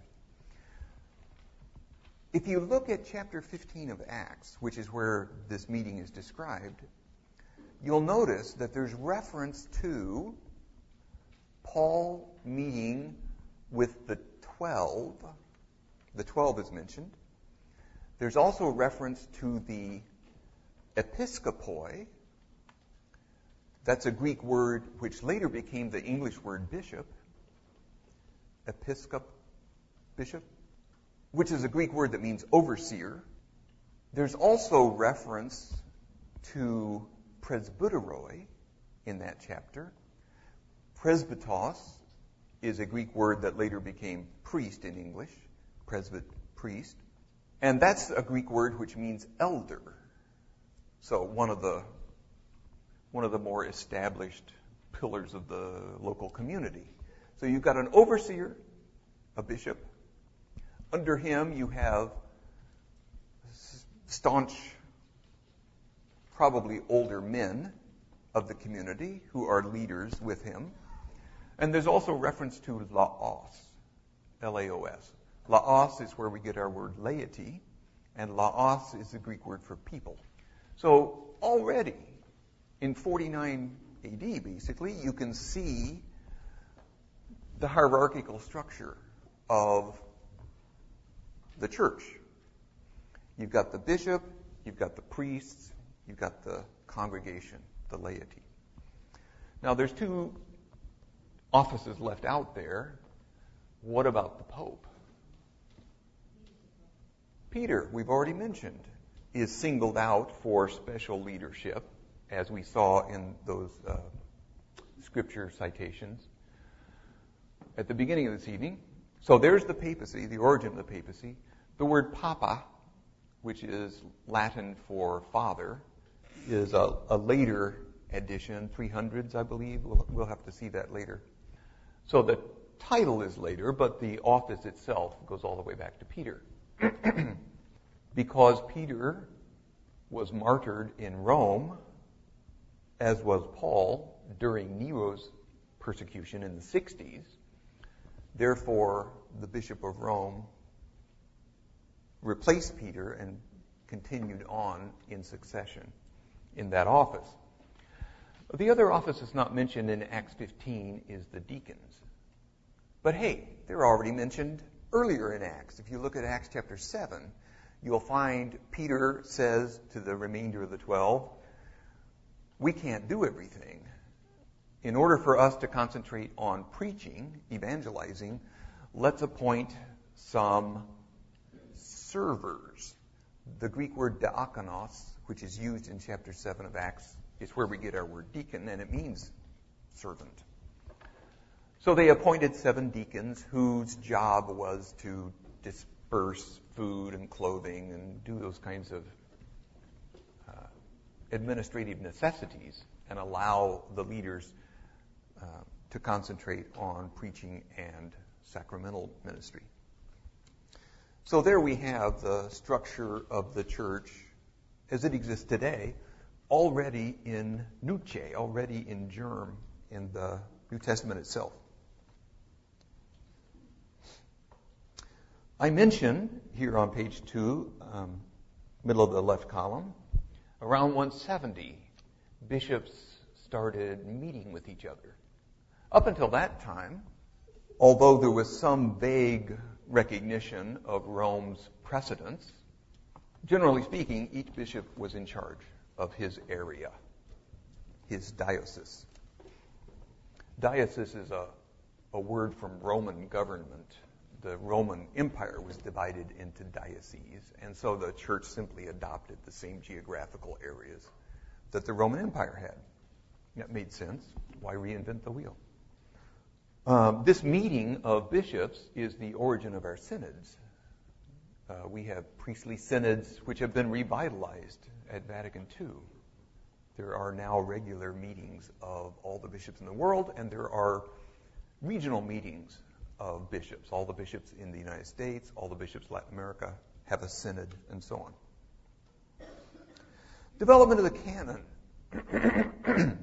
Speaker 1: If you look at chapter fifteen of Acts, which is where this meeting is described, you'll notice that there's reference to Paul meeting with the twelve. The twelve is mentioned. There's also reference to the episkopoi. That's a Greek word which later became the English word bishop. Episcop, bishop, which is a Greek word that means overseer. There's also reference to presbyteroi in that chapter. Presbytos is a Greek word that later became priest in English, presbyt, priest. And that's a Greek word which means elder. So one of the one of the more established pillars of the local community. So you've got an overseer, a bishop. Under him you have staunch, probably older men of the community who are leaders with him. And there's also reference to laos, L A O S. Laos is where we get our word laity, and laos is the Greek word for people. So already in forty-nine A D, basically, you can see the hierarchical structure of the church. You've got the bishop, you've got the priests, you've got the congregation, the laity. Now, there's two offices left out there. What about the Pope? Peter, we've already mentioned, is singled out for special leadership, as we saw in those uh, scripture citations at the beginning of this evening. So there's the papacy, the origin of the papacy. The word papa, which is Latin for father, is a, a later addition, three hundreds, I believe. We'll, we'll have to see that later. So the title is later, but the office itself goes all the way back to Peter. Because Peter was martyred in Rome, as was Paul during Nero's persecution in the sixties. Therefore, the Bishop of Rome replaced Peter and continued on in succession in that office. The other office that's not mentioned in Acts fifteen is the deacons. But hey, they're already mentioned earlier in Acts. If you look at Acts chapter seven, you'll find Peter says to the remainder of the twelve, we can't do everything. In order for us to concentrate on preaching, evangelizing, let's appoint some servers. The Greek word diakonos, which is used in chapter seven of Acts, is where we get our word deacon, and it means servant. So they appointed seven deacons whose job was to disperse food and clothing and do those kinds of uh, administrative necessities and allow the leaders uh, to concentrate on preaching and sacramental ministry. So there we have the structure of the church as it exists today, already in nuce, already in germ in the New Testament itself. I mention here on page two, um, middle of the left column, around one seventy, bishops started meeting with each other. Up until that time, although there was some vague recognition of Rome's precedence, generally speaking, each bishop was in charge of his area, his diocese. Diocese is a, a word from Roman government. The Roman Empire was divided into dioceses, and so the church simply adopted the same geographical areas that the Roman Empire had. That made sense. Why reinvent the wheel? Um, this meeting of bishops is the origin of our synods. Uh, we have priestly synods which have been revitalized at Vatican Two. There are now regular meetings of all the bishops in the world, and there are regional meetings of bishops. All the bishops in the United States, all the bishops in Latin America have a synod, and so on. Development of the canon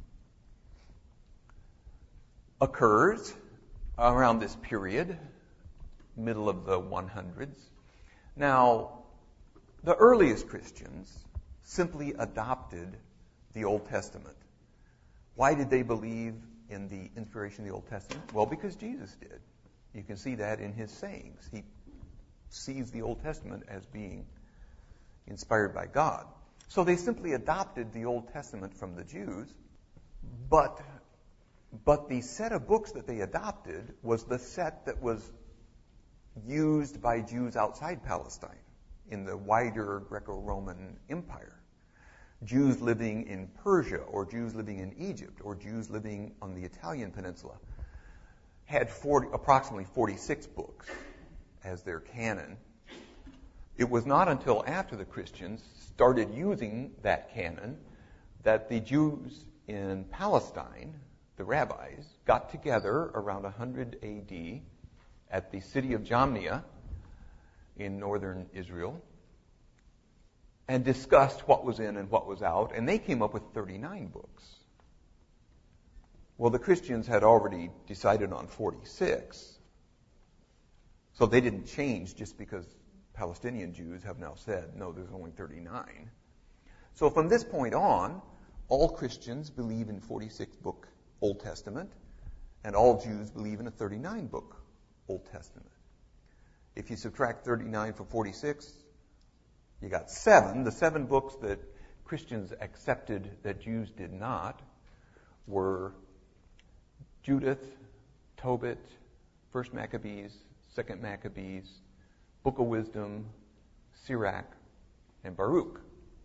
Speaker 1: occurs around this period, middle of the hundreds. Now, the earliest Christians simply adopted the Old Testament. Why did they believe in the inspiration of the Old Testament? Well, because Jesus did. You can see that in his sayings. He sees the Old Testament as being inspired by God. So they simply adopted the Old Testament from the Jews, but but the set of books that they adopted was the set that was used by Jews outside Palestine in the wider Greco-Roman Empire. Jews living in Persia, or Jews living in Egypt, or Jews living on the Italian peninsula had forty, approximately forty-six books as their canon. It was not until after the Christians started using that canon that the Jews in Palestine, the rabbis, got together around one hundred A D at the city of Jamnia in northern Israel and discussed what was in and what was out, and they came up with thirty-nine books. Well, the Christians had already decided on forty-six, so they didn't change just because Palestinian Jews have now said, no, there's only thirty-nine. So from this point on, all Christians believe in forty-six book Old Testament, and all Jews believe in a thirty-nine book Old Testament. If you subtract thirty-nine from forty-six, you got seven. The seven books that Christians accepted that Jews did not were Judith, Tobit, First Maccabees, Second Maccabees, Book of Wisdom, Sirach, and Baruch.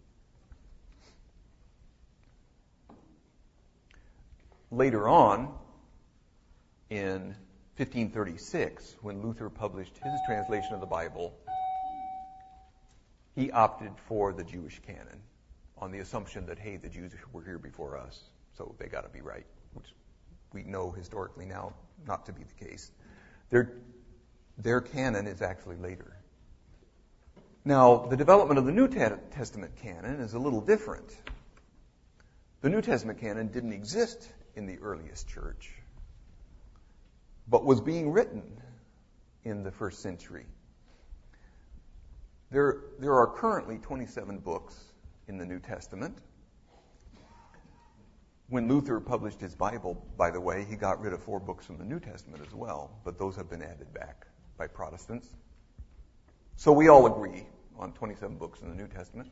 Speaker 1: Later on, in fifteen thirty-six, when Luther published his translation of the Bible, he opted for the Jewish canon on the assumption that, hey, the Jews were here before us, so they got to be right, which we know historically now not to be the case. Their, their canon is actually later. Now, the development of the New Testament canon is a little different. The New Testament canon didn't exist in the earliest church, but was being written in the first century. There, there are currently twenty-seven books in the New Testament. When Luther published his Bible, by the way, he got rid of four books from the New Testament as well, but those have been added back by Protestants. So we all agree on twenty-seven books in the New Testament.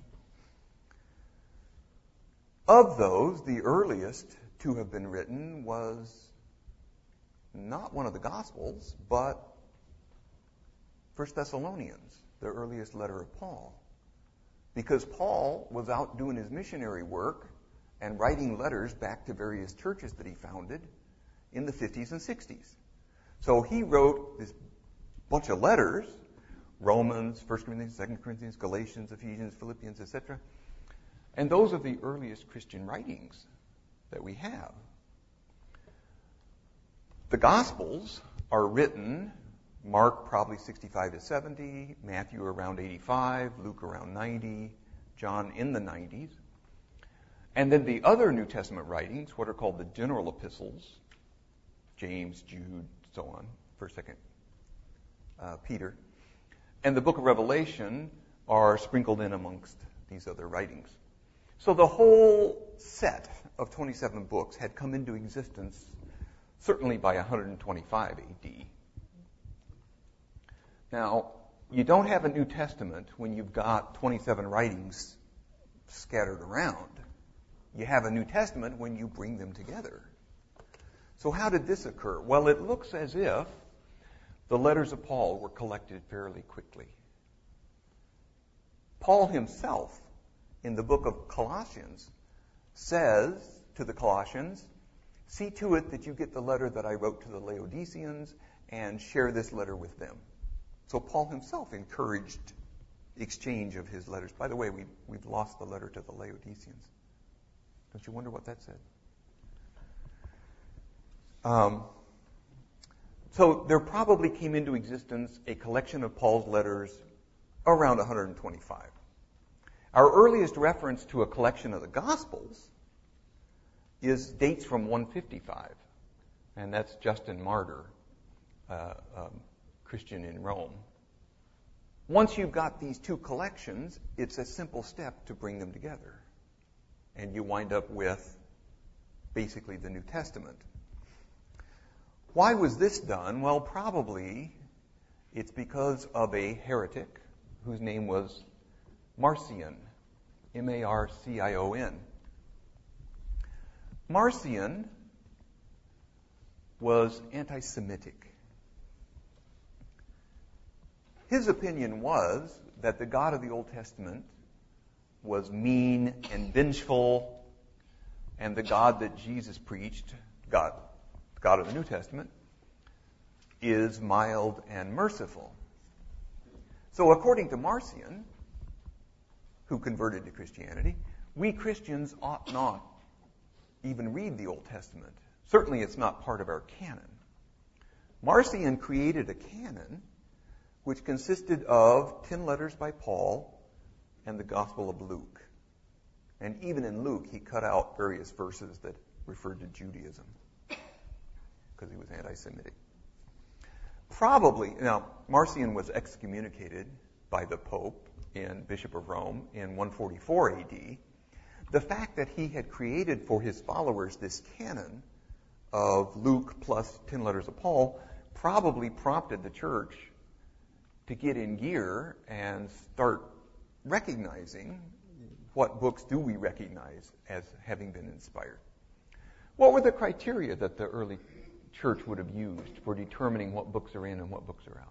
Speaker 1: Of those, the earliest to have been written was not one of the Gospels, but First Thessalonians, the earliest letter of Paul. Because Paul was out doing his missionary work and writing letters back to various churches that he founded in the fifties and sixties. So he wrote this bunch of letters, Romans, First Corinthians, Second Corinthians, Galatians, Ephesians, Philippians, et cetera. And those are the earliest Christian writings that we have. The Gospels are written, Mark probably sixty-five to seventy, Matthew around eighty-five, Luke around ninety, John in the nineties. And then the other New Testament writings, what are called the general epistles, James, Jude, so on, First, Second uh, Peter, and the book of Revelation are sprinkled in amongst these other writings. So the whole set of twenty-seven books had come into existence certainly by one twenty-five A D. Now, you don't have a New Testament when you've got twenty-seven writings scattered around. You have a New Testament when you bring them together. So how did this occur? Well, it looks as if the letters of Paul were collected fairly quickly. Paul himself, in the book of Colossians, says to the Colossians, see to it that you get the letter that I wrote to the Laodiceans and share this letter with them. So Paul himself encouraged the exchange of his letters. By the way, we, we've lost the letter to the Laodiceans. Don't you wonder what that said? Um, so there probably came into existence a collection of Paul's letters around one twenty-five. Our earliest reference to a collection of the Gospels is dates from one fifty-five, and that's Justin Martyr, uh, um, Christian in Rome. Once you've got these two collections, it's a simple step to bring them together, and you wind up with basically the New Testament. Why was this done? Well, probably it's because of a heretic whose name was Marcion, M A R C I O N. Marcion was anti-Semitic. His opinion was that the God of the Old Testament was mean and vengeful, and the God that Jesus preached, God, God of the New Testament, is mild and merciful. So according to Marcion, who converted to Christianity, we Christians ought not even read the Old Testament. Certainly it's not part of our canon. Marcion created a canon which consisted of ten letters by Paul and the Gospel of Luke. And even in Luke, he cut out various verses that referred to Judaism because he was anti-Semitic. Probably, now, Marcion was excommunicated by the Pope and Bishop of Rome in one forty-four A D. The fact that he had created for his followers this canon of Luke plus ten letters of Paul probably prompted the church to get in gear and start recognizing what books do we recognize as having been inspired. What were the criteria that the early church would have used for determining what books are in and what books are out?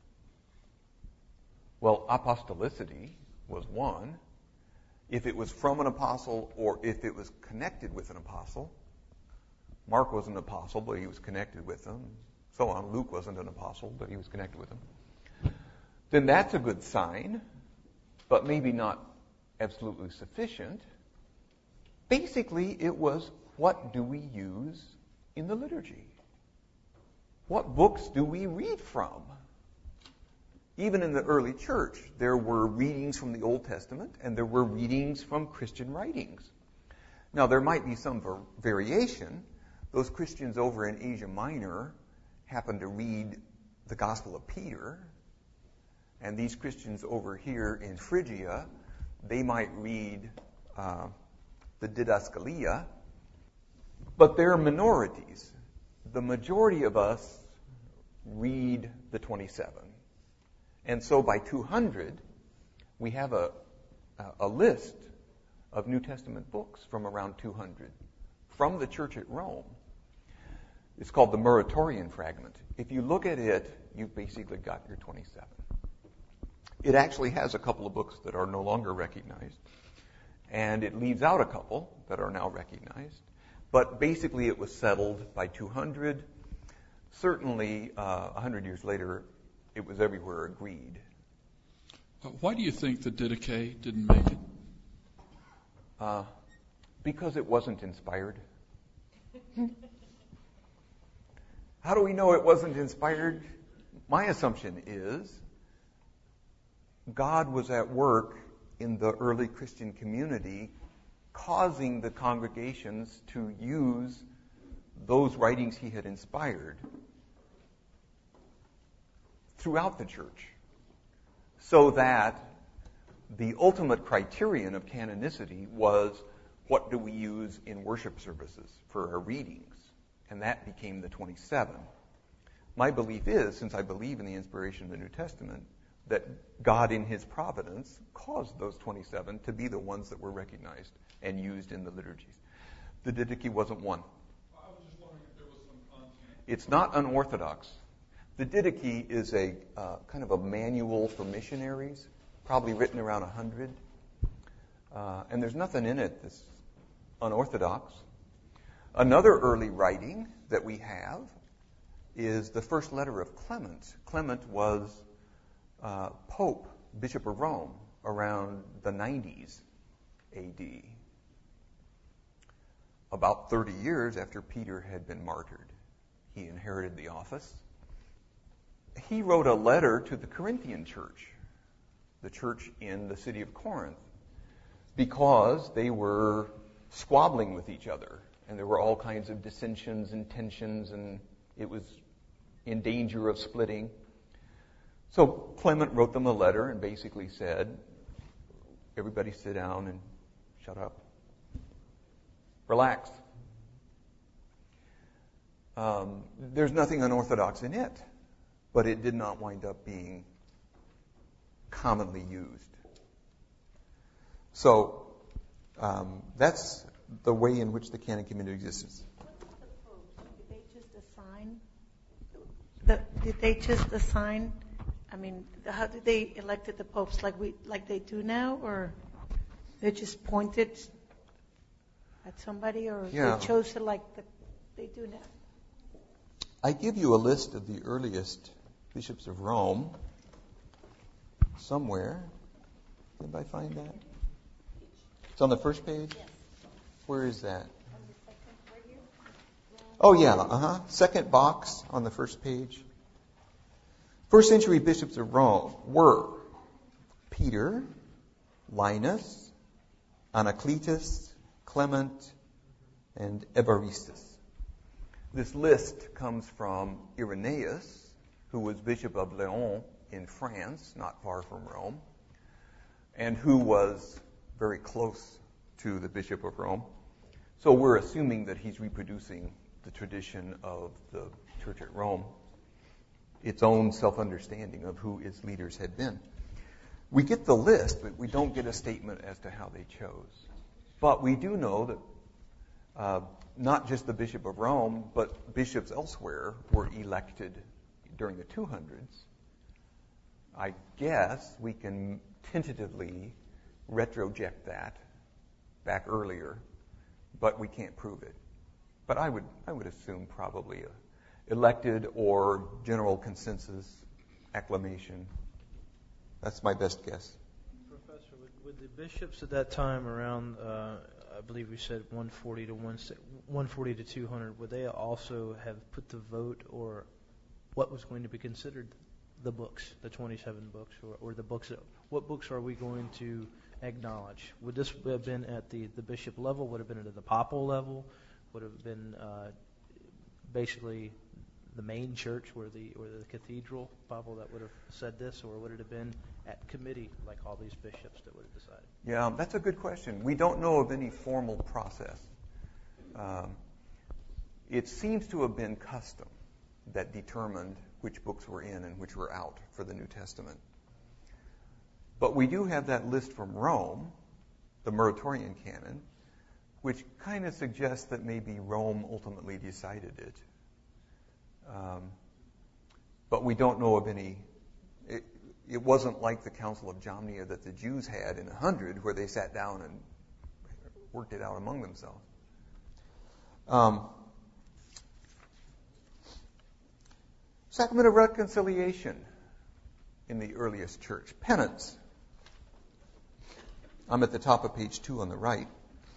Speaker 1: Well, apostolicity was one. If it was from an apostle or if it was connected with an apostle. Mark was an apostle, but he was connected with them. So on. Luke wasn't an apostle, but he was connected with them. Then that's a good sign, but maybe not absolutely sufficient. Basically, it was, what do we use in the liturgy? What books do we read from? Even in the early church, there were readings from the Old Testament and there were readings from Christian writings. Now, there might be some var- variation. Those Christians over in Asia Minor happened to read the Gospel of Peter, and these Christians over here in Phrygia, they might read uh, the Didaskalia, but they're minorities. The majority of us read the twenty-seven. And so by two hundred, we have a, a list of New Testament books from around two hundred from the church at Rome. It's called the Muratorian Fragment. If you look at it, you've basically got your twenty-seven. It actually has a couple of books that are no longer recognized, and it leaves out a couple that are now recognized. But basically it was settled by two hundred. Certainly, uh, one hundred years later, it was everywhere agreed.
Speaker 5: Uh, why do you think the Didache didn't make it?
Speaker 1: Uh, because it wasn't inspired. How do we know it wasn't inspired? My assumption is God was at work in the early Christian community, causing the congregations to use those writings he had inspired throughout the church, so that the ultimate criterion of canonicity was, what do we use in worship services for our readings? And that became the twenty-seven. My belief is, since I believe in the inspiration of the New Testament, that God in his providence caused those twenty-seven to be the ones that were recognized and used in the liturgies. The Didache wasn't one.
Speaker 5: I was just wondering if there was some content.
Speaker 1: It's not unorthodox. The Didache is a uh, kind of a manual for missionaries, probably written around one hundred. Uh, and there's nothing in it that's unorthodox. Another early writing that we have is the first letter of Clement. Clement was uh, Pope, Bishop of Rome, around the nineties A D, about thirty years after Peter had been martyred. He inherited the office. He wrote a letter to the Corinthian church, the church in the city of Corinth, because they were squabbling with each other, and there were all kinds of dissensions and tensions, and it was in danger of splitting. So Clement wrote them a letter and basically said, everybody sit down and shut up. Relax. Um, there's nothing unorthodox in it, but it did not wind up being commonly used. So um, that's the way in which the canon community exists.
Speaker 6: Did they just assign? The, did they just assign? I mean, how did they elected the popes? Like we, like they do now, or they just pointed at somebody, or
Speaker 1: Yeah.
Speaker 6: they chose to like the, they do now?
Speaker 1: I give you a list of the earliest bishops of Rome somewhere. Did I find that? It's on the first page?
Speaker 6: Yes.
Speaker 1: Where is that?
Speaker 6: On the second, right here.
Speaker 1: Oh, yeah, uh-huh. Second box on the first page. First century bishops of Rome were Peter, Linus, Anacletus, Clement, and Evaristus. This list comes from Irenaeus, who was Bishop of Lyon in France, not far from Rome, and who was very close to the Bishop of Rome. So we're assuming that he's reproducing the tradition of the Church at Rome, its own self-understanding of who its leaders had been. We get the list, but we don't get a statement as to how they chose. But we do know that uh, not just the Bishop of Rome, but bishops elsewhere were elected during the two hundreds. I guess we can tentatively retroject that back earlier, but we can't prove it. But I would I would assume probably a elected or general consensus acclamation. That's my best guess.
Speaker 4: Professor, would, would the bishops at that time around, uh, I believe we said one forty to one forty to two hundred, would they also have put the vote or what was going to be considered the books, the twenty-seven books, or, or the books, that, what books are we going to acknowledge? Would this have been at the, the bishop level? Would it have been at the papal level? Would it have been uh, basically the main church, where the or the cathedral papal that would have said this, or would it have been at committee like all these bishops that would have decided?
Speaker 1: Yeah, that's a good question. We don't know of any formal process. Um, it seems to have been custom that determined which books were in and which were out for the New Testament. But we do have that list from Rome, the Muratorian canon, which kind of suggests that maybe Rome ultimately decided it. Um, but we don't know of any. It, it wasn't like the Council of Jamnia that the Jews had in a hundred, where they sat down and worked it out among themselves. Um, Sacrament of reconciliation in the earliest church. Penance. I'm at the top of page two on the right.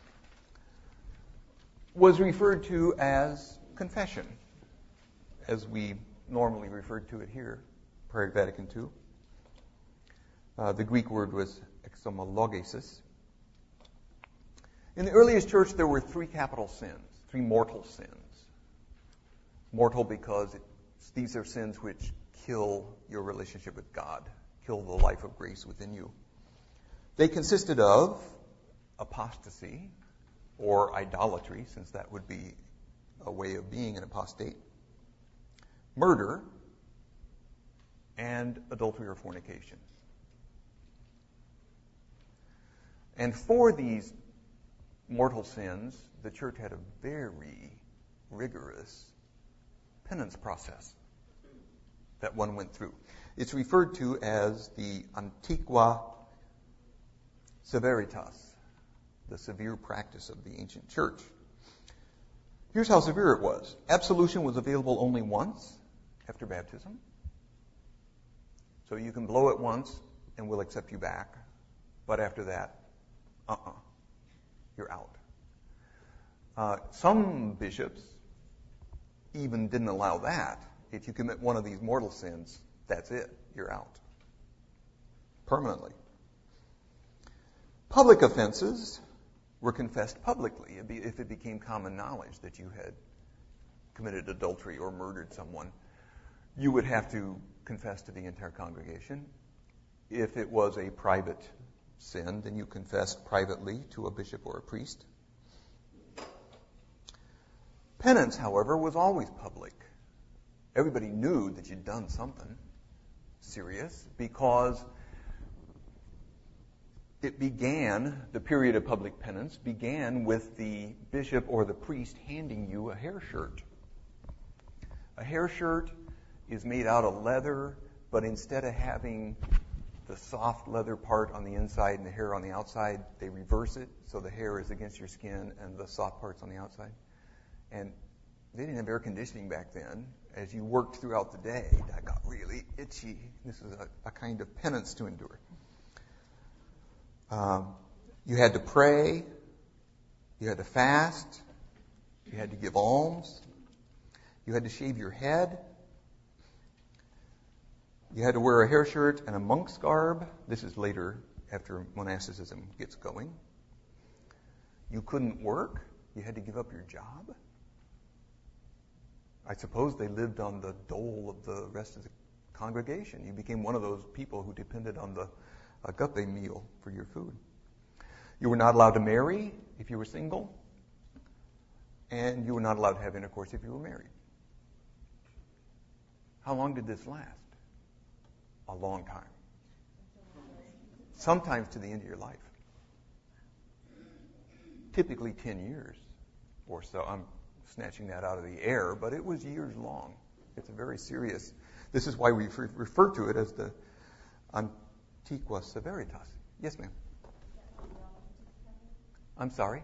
Speaker 1: Was referred to as confession, as we normally referred to it here, prior to Vatican Two. Uh, the Greek word was exomologesis. In the earliest church, there were three capital sins, three mortal sins. Mortal because it, these are sins which kill your relationship with God, kill the life of grace within you. They consisted of apostasy, or idolatry, since that would be a way of being an apostate, murder, and adultery or fornication. And for these mortal sins, the church had a very rigorous penance process that one went through. It's referred to as the Antiqua Severitas, the severe practice of the ancient church. Here's how severe it was. Absolution was available only once after baptism. So you can blow it once and we'll accept you back. But after that, uh-uh, you're out. Uh, some bishops even didn't allow that. If you commit one of these mortal sins, that's it. You're out. Permanently. Public offenses were confessed publicly if it became common knowledge that you had committed adultery or murdered someone. You would have to confess to the entire congregation. If it was a private sin, then you confessed privately to a bishop or a priest. Penance, however, was always public. Everybody knew that you'd done something serious because it began, the period of public penance began with the bishop or the priest handing you a hair shirt. A hair shirt is made out of leather, but instead of having the soft leather part on the inside and the hair on the outside, they reverse it so the hair is against your skin and the soft part's on the outside. And they didn't have air conditioning back then. As you worked throughout the day, that got really itchy. This was a, a kind of penance to endure. Um, you had to pray. You had to fast. You had to give alms. You had to shave your head. You had to wear a hair shirt and a monk's garb. This is later, after monasticism gets going. You couldn't work. You had to give up your job. I suppose they lived on the dole of the rest of the congregation. You became one of those people who depended on the agape meal for your food. You were not allowed to marry if you were single, and you were not allowed to have intercourse if you were married. How long did this last? A long time. Sometimes to the end of your life. Typically ten years or so. I'm snatching that out of the air, but it was years long. It's a very serious. This is why we refer, refer to it as the Antiqua Severitas. Yes, ma'am. I'm sorry?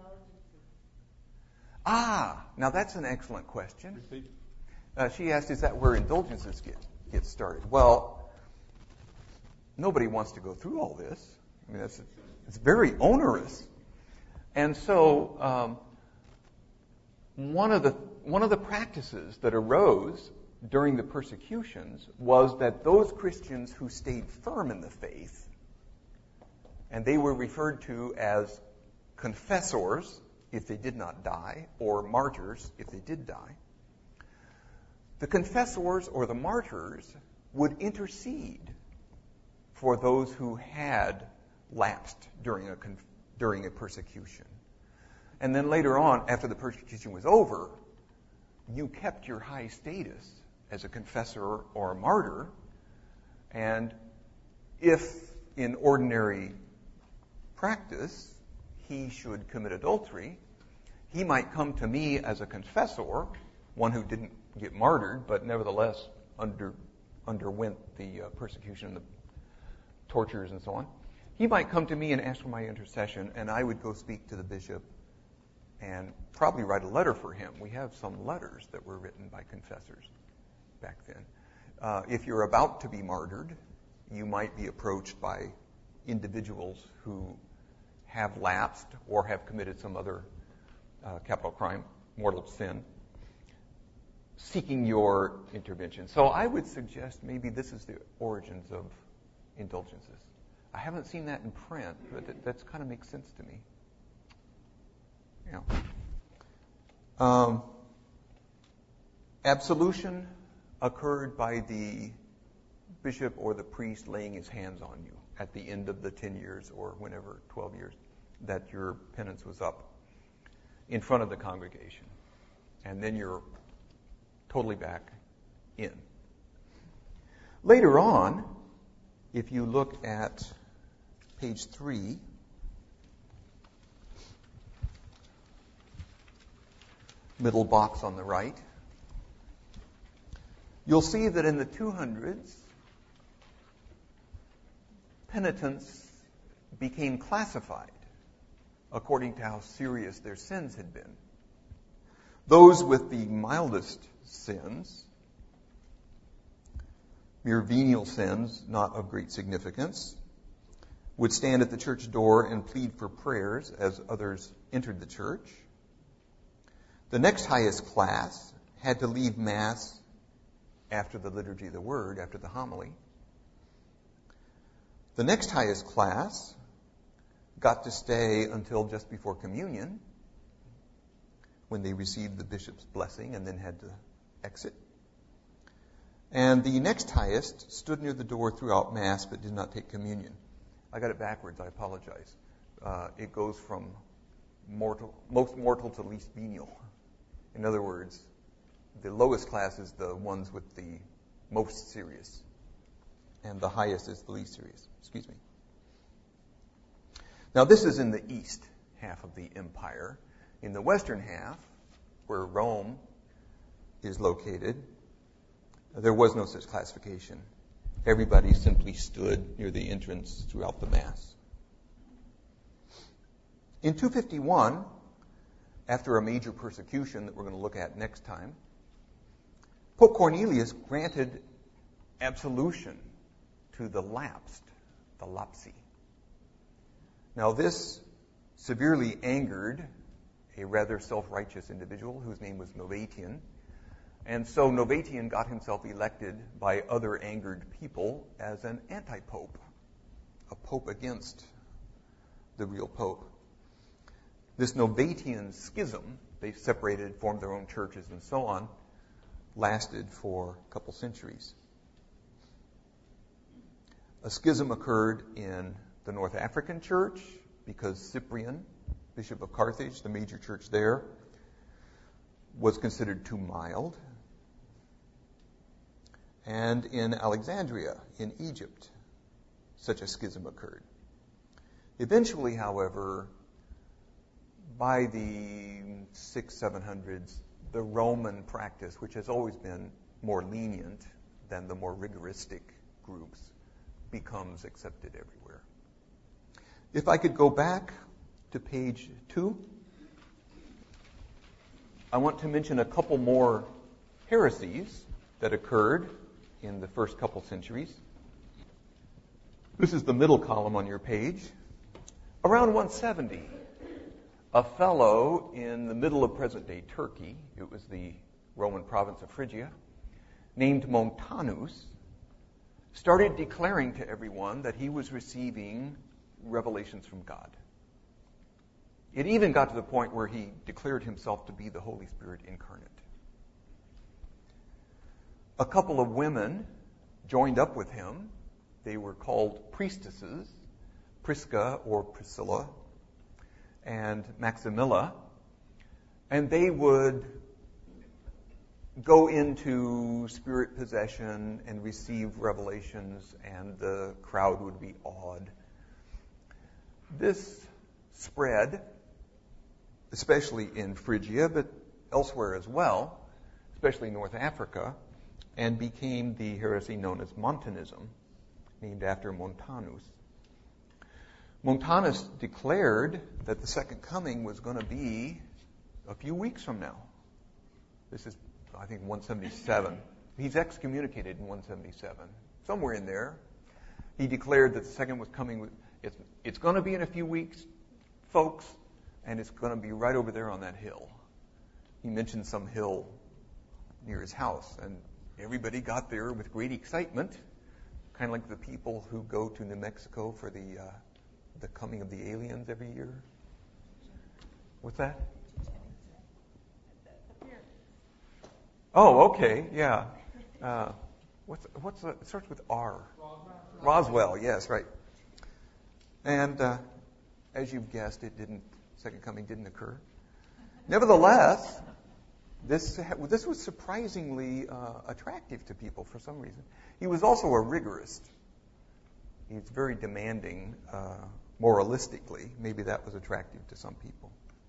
Speaker 1: Ah, now that's an excellent question. Uh, she asked, is that where indulgences get, get started? Well, nobody wants to go through all this. I mean, that's, it's very onerous. And so um, one of the one of the practices that arose during the persecutions was that those Christians who stayed firm in the faith, and they were referred to as confessors if they did not die, or martyrs if they did die, the confessors or the martyrs would intercede for those who had lapsed during a conf- during a persecution. And then later on, after the persecution was over, you kept your high status as a confessor or a martyr, and if in ordinary practice he should commit adultery, he might come to me as a confessor, one who didn't get martyred, but nevertheless under, underwent the uh, persecution and the tortures and so on. He might come to me and ask for my intercession, and I would go speak to the bishop and probably write a letter for him. We have some letters that were written by confessors back then. Uh, if you're about to be martyred, you might be approached by individuals who have lapsed or have committed some other uh, capital crime, mortal sin, seeking your intervention. So I would suggest maybe this is the origins of indulgences. I haven't seen that in print, but that that's kind of makes sense to me. Yeah. Um, absolution occurred by the bishop or the priest laying his hands on you at the end of the ten years or whenever, twelve years, that your penance was up in front of the congregation. And then you're totally back in. Later on, if you look at page three, middle box on the right, you'll see that in the two hundreds, penitents became classified according to how serious their sins had been. Those with the mildest sins, mere venial sins, not of great significance, would stand at the church door and plead for prayers as others entered the church. The next highest class had to leave Mass after the liturgy of the Word, after the homily. The next highest class got to stay until just before communion, when they received the bishop's blessing and then had to exit. And the next highest stood near the door throughout Mass but did not take communion. I got it backwards, I apologize. Uh, it goes from mortal, most mortal to least venial. In other words, the lowest class is the ones with the most serious, and the highest is the least serious. Excuse me. Now, this is in the east half of the empire. In the western half, where Rome is located, there was no such classification. Everybody simply stood near the entrance throughout the Mass. In two fifty-one, after a major persecution that we're going to look at next time, Pope Cornelius granted absolution to the lapsed, the lapsi. Now, this severely angered a rather self-righteous individual whose name was Novatian. And so Novatian got himself elected by other angered people as an anti-pope, a pope against the real pope. This Novatian schism, they separated, formed their own churches and so on, lasted for a couple centuries. A schism occurred in the North African church because Cyprian, Bishop of Carthage, the major church there, was considered too mild. And in Alexandria, in Egypt, such a schism occurred. Eventually, however, by the six, seven hundreds, the Roman practice, which has always been more lenient than the more rigoristic groups, becomes accepted everywhere. If I could go back to page two, I want to mention a couple more heresies that occurred in the first couple centuries. This is the middle column on your page. Around one seventy, a fellow in the middle of present-day Turkey, it was the Roman province of Phrygia, named Montanus, started declaring to everyone that he was receiving revelations from God. It even got to the point where he declared himself to be the Holy Spirit incarnate. A couple of women joined up with him. They were called priestesses, Prisca or Priscilla, and Maximilla, and they would go into spirit possession and receive revelations, and the crowd would be awed. This spread, especially in Phrygia, but elsewhere as well, especially North Africa, and became the heresy known as Montanism, named after Montanus. Montanus declared that the second coming was going to be a few weeks from now. This is, I think, one seventy-seven. He's excommunicated in one seventy-seven. Somewhere in there, he declared that the second was coming. It's, it's going to be in a few weeks, folks, and it's going to be right over there on that hill. He mentioned some hill near his house, and everybody got there with great excitement, kind of like the people who go to New Mexico for the uh, the coming of the aliens every year. What's that? Oh, okay, yeah. Uh, what's what's the, it starts with R. Roswell, yes, right. And uh, as you've guessed, it didn't. Second coming didn't occur. Nevertheless, this this was surprisingly uh, attractive to people for some reason. He was also a rigorist. He's very demanding, uh, moralistically. Maybe that was attractive to some people.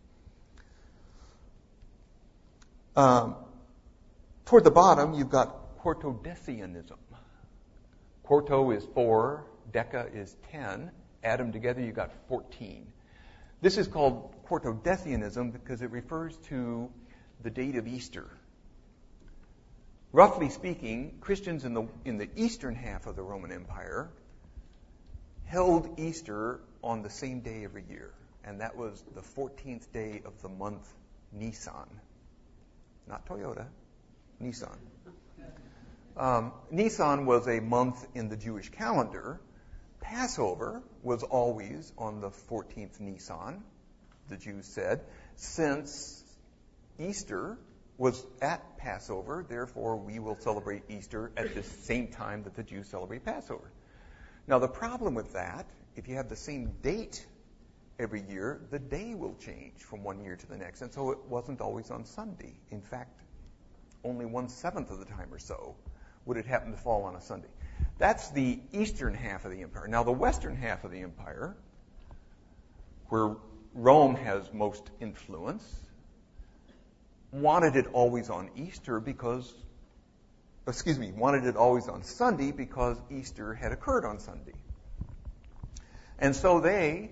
Speaker 1: Um, toward the bottom, you've got Quartodecianism. Quarto is four, deca is ten. Add them together, you've got fourteen. This is called Quartodecianism because it refers to the date of Easter. Roughly speaking, Christians in the in the eastern half of the Roman Empire held Easter on the same day every year, and that was the fourteenth day of the month Nisan. Not Toyota, Nisan. Um, Nisan was a month in the Jewish calendar. Passover was always on the fourteenth Nisan, the Jews said, since Easter was at Passover, therefore we will celebrate Easter at the same time that the Jews celebrate Passover. Now the problem with that, if you have the same date every year, the day will change from one year to the next, and so it wasn't always on Sunday. In fact, only one-seventh of the time or so would it happen to fall on a Sunday. That's the eastern half of the empire. Now the western half of the empire, where Rome has most influence, wanted it always on Easter because, excuse me, wanted it always on Sunday because Easter had occurred on Sunday. And so they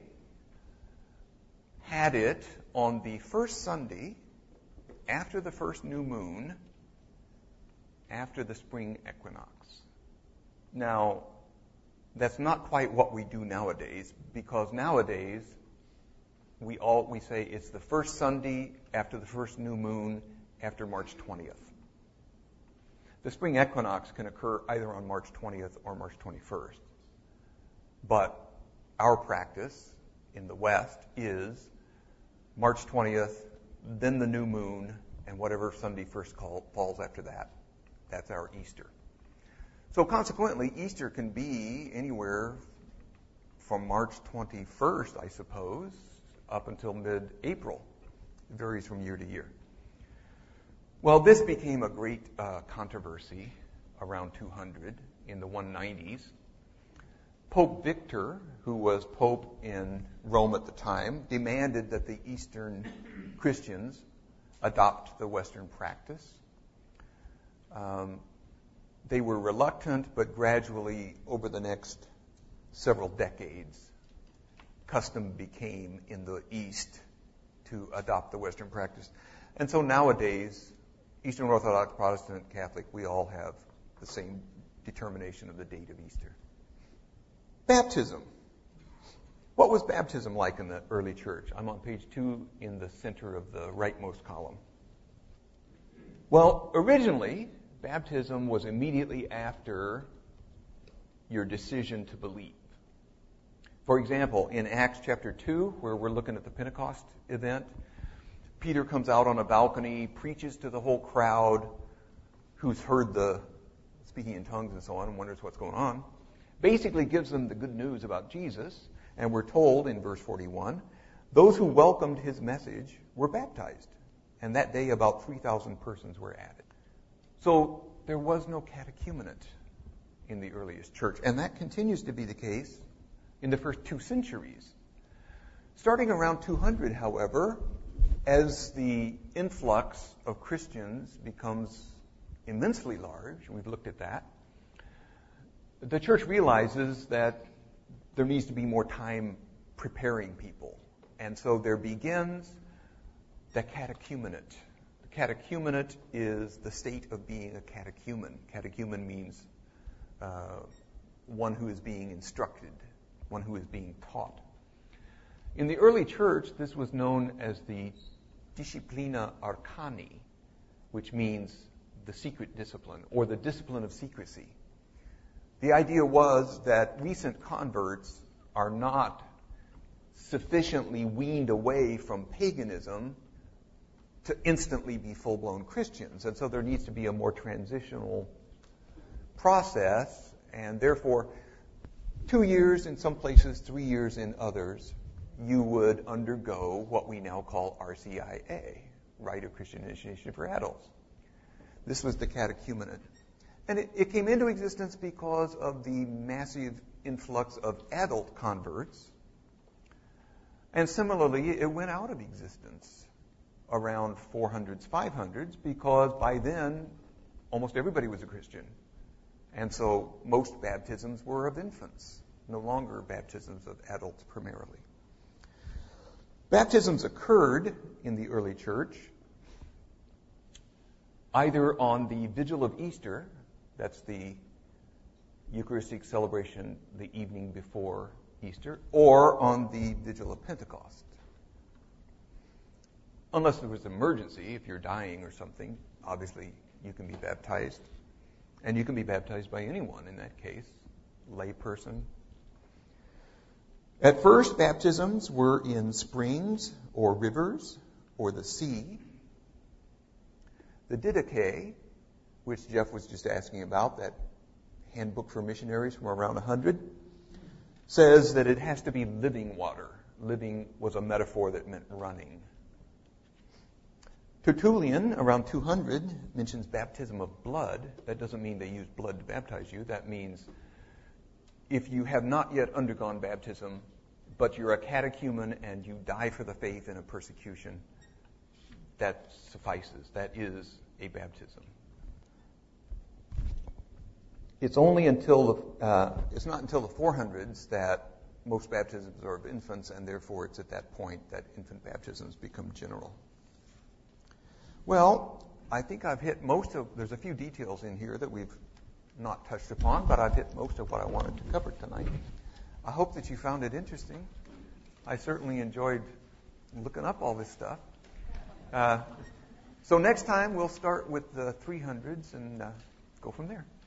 Speaker 1: had it on the first Sunday after the first new moon, after the spring equinox. Now, that's not quite what we do nowadays, because nowadays we all we say it's the first Sunday after the first new moon after March twentieth. The spring equinox can occur either on March twentieth or March twenty-first. But our practice in the West is March twentieth, then the new moon, and whatever Sunday first call, falls after that. That's our Easter. So consequently, Easter can be anywhere from March twenty-first, I suppose, up until mid-April. It varies from year to year. Well, this became a great uh, controversy around two hundred in the one nineties. Pope Victor, who was Pope in Rome at the time, demanded that the Eastern Christians adopt the Western practice. Um, They were reluctant, but gradually, over the next several decades, custom became in the East to adopt the Western practice. And so nowadays, Eastern Orthodox, Protestant, Catholic, we all have the same determination of the date of Easter. Baptism. What was baptism like in the early church? I'm on page two in the center of the rightmost column. Well, originally, baptism was immediately after your decision to believe. For example, in Acts chapter two, where we're looking at the Pentecost event, Peter comes out on a balcony, preaches to the whole crowd who's heard the speaking in tongues and so on and wonders what's going on. Basically gives them the good news about Jesus, and we're told in verse forty-one, those who welcomed his message were baptized. And that day about three thousand persons were added. So there was no catechumenate in the earliest church, and that continues to be the case in the first two centuries. Starting around two hundred, however, as the influx of Christians becomes immensely large, we've looked at that, the church realizes that there needs to be more time preparing people. And so there begins the catechumenate. The catechumenate is the state of being a catechumen. Catechumen means uh, one who is being instructed, one who is being taught. In the early church, this was known as the Disciplina Arcani, which means the secret discipline, or the discipline of secrecy. The idea was that recent converts are not sufficiently weaned away from paganism to instantly be full-blown Christians. And so there needs to be a more transitional process, and therefore, two years in some places, three years in others, you would undergo what we now call R C I A, Rite of Christian Initiation for Adults. This was the catechumenate. And it, it came into existence because of the massive influx of adult converts. And similarly, it went out of existence around four hundreds, five hundreds, because by then, almost everybody was a Christian. And so most baptisms were of infants, no longer baptisms of adults primarily. Baptisms occurred in the early church either on the vigil of Easter, that's the Eucharistic celebration the evening before Easter, or on the vigil of Pentecost. Unless there was an emergency, if you're dying or something, obviously you can be baptized. And you can be baptized by anyone in that case, lay person. At first, baptisms were in springs or rivers or the sea. The Didache, which Jeff was just asking about, that handbook for missionaries from around one hundred, says that it has to be living water. Living was a metaphor that meant running. Tertullian, around two hundred, mentions baptism of blood. That doesn't mean they use blood to baptize you. That means if you have not yet undergone baptism, but you're a catechumen and you die for the faith in a persecution, that suffices. That is a baptism. It's only until the, uh, it's not until the four hundreds that most baptisms are of infants, and therefore it's at that point that infant baptisms become general. Well, I think I've hit most of, there's a few details in here that we've not touched upon, but I've hit most of what I wanted to cover tonight. I hope that you found it interesting. I certainly enjoyed looking up all this stuff. Uh, so next time we'll start with the three hundreds and uh, go from there.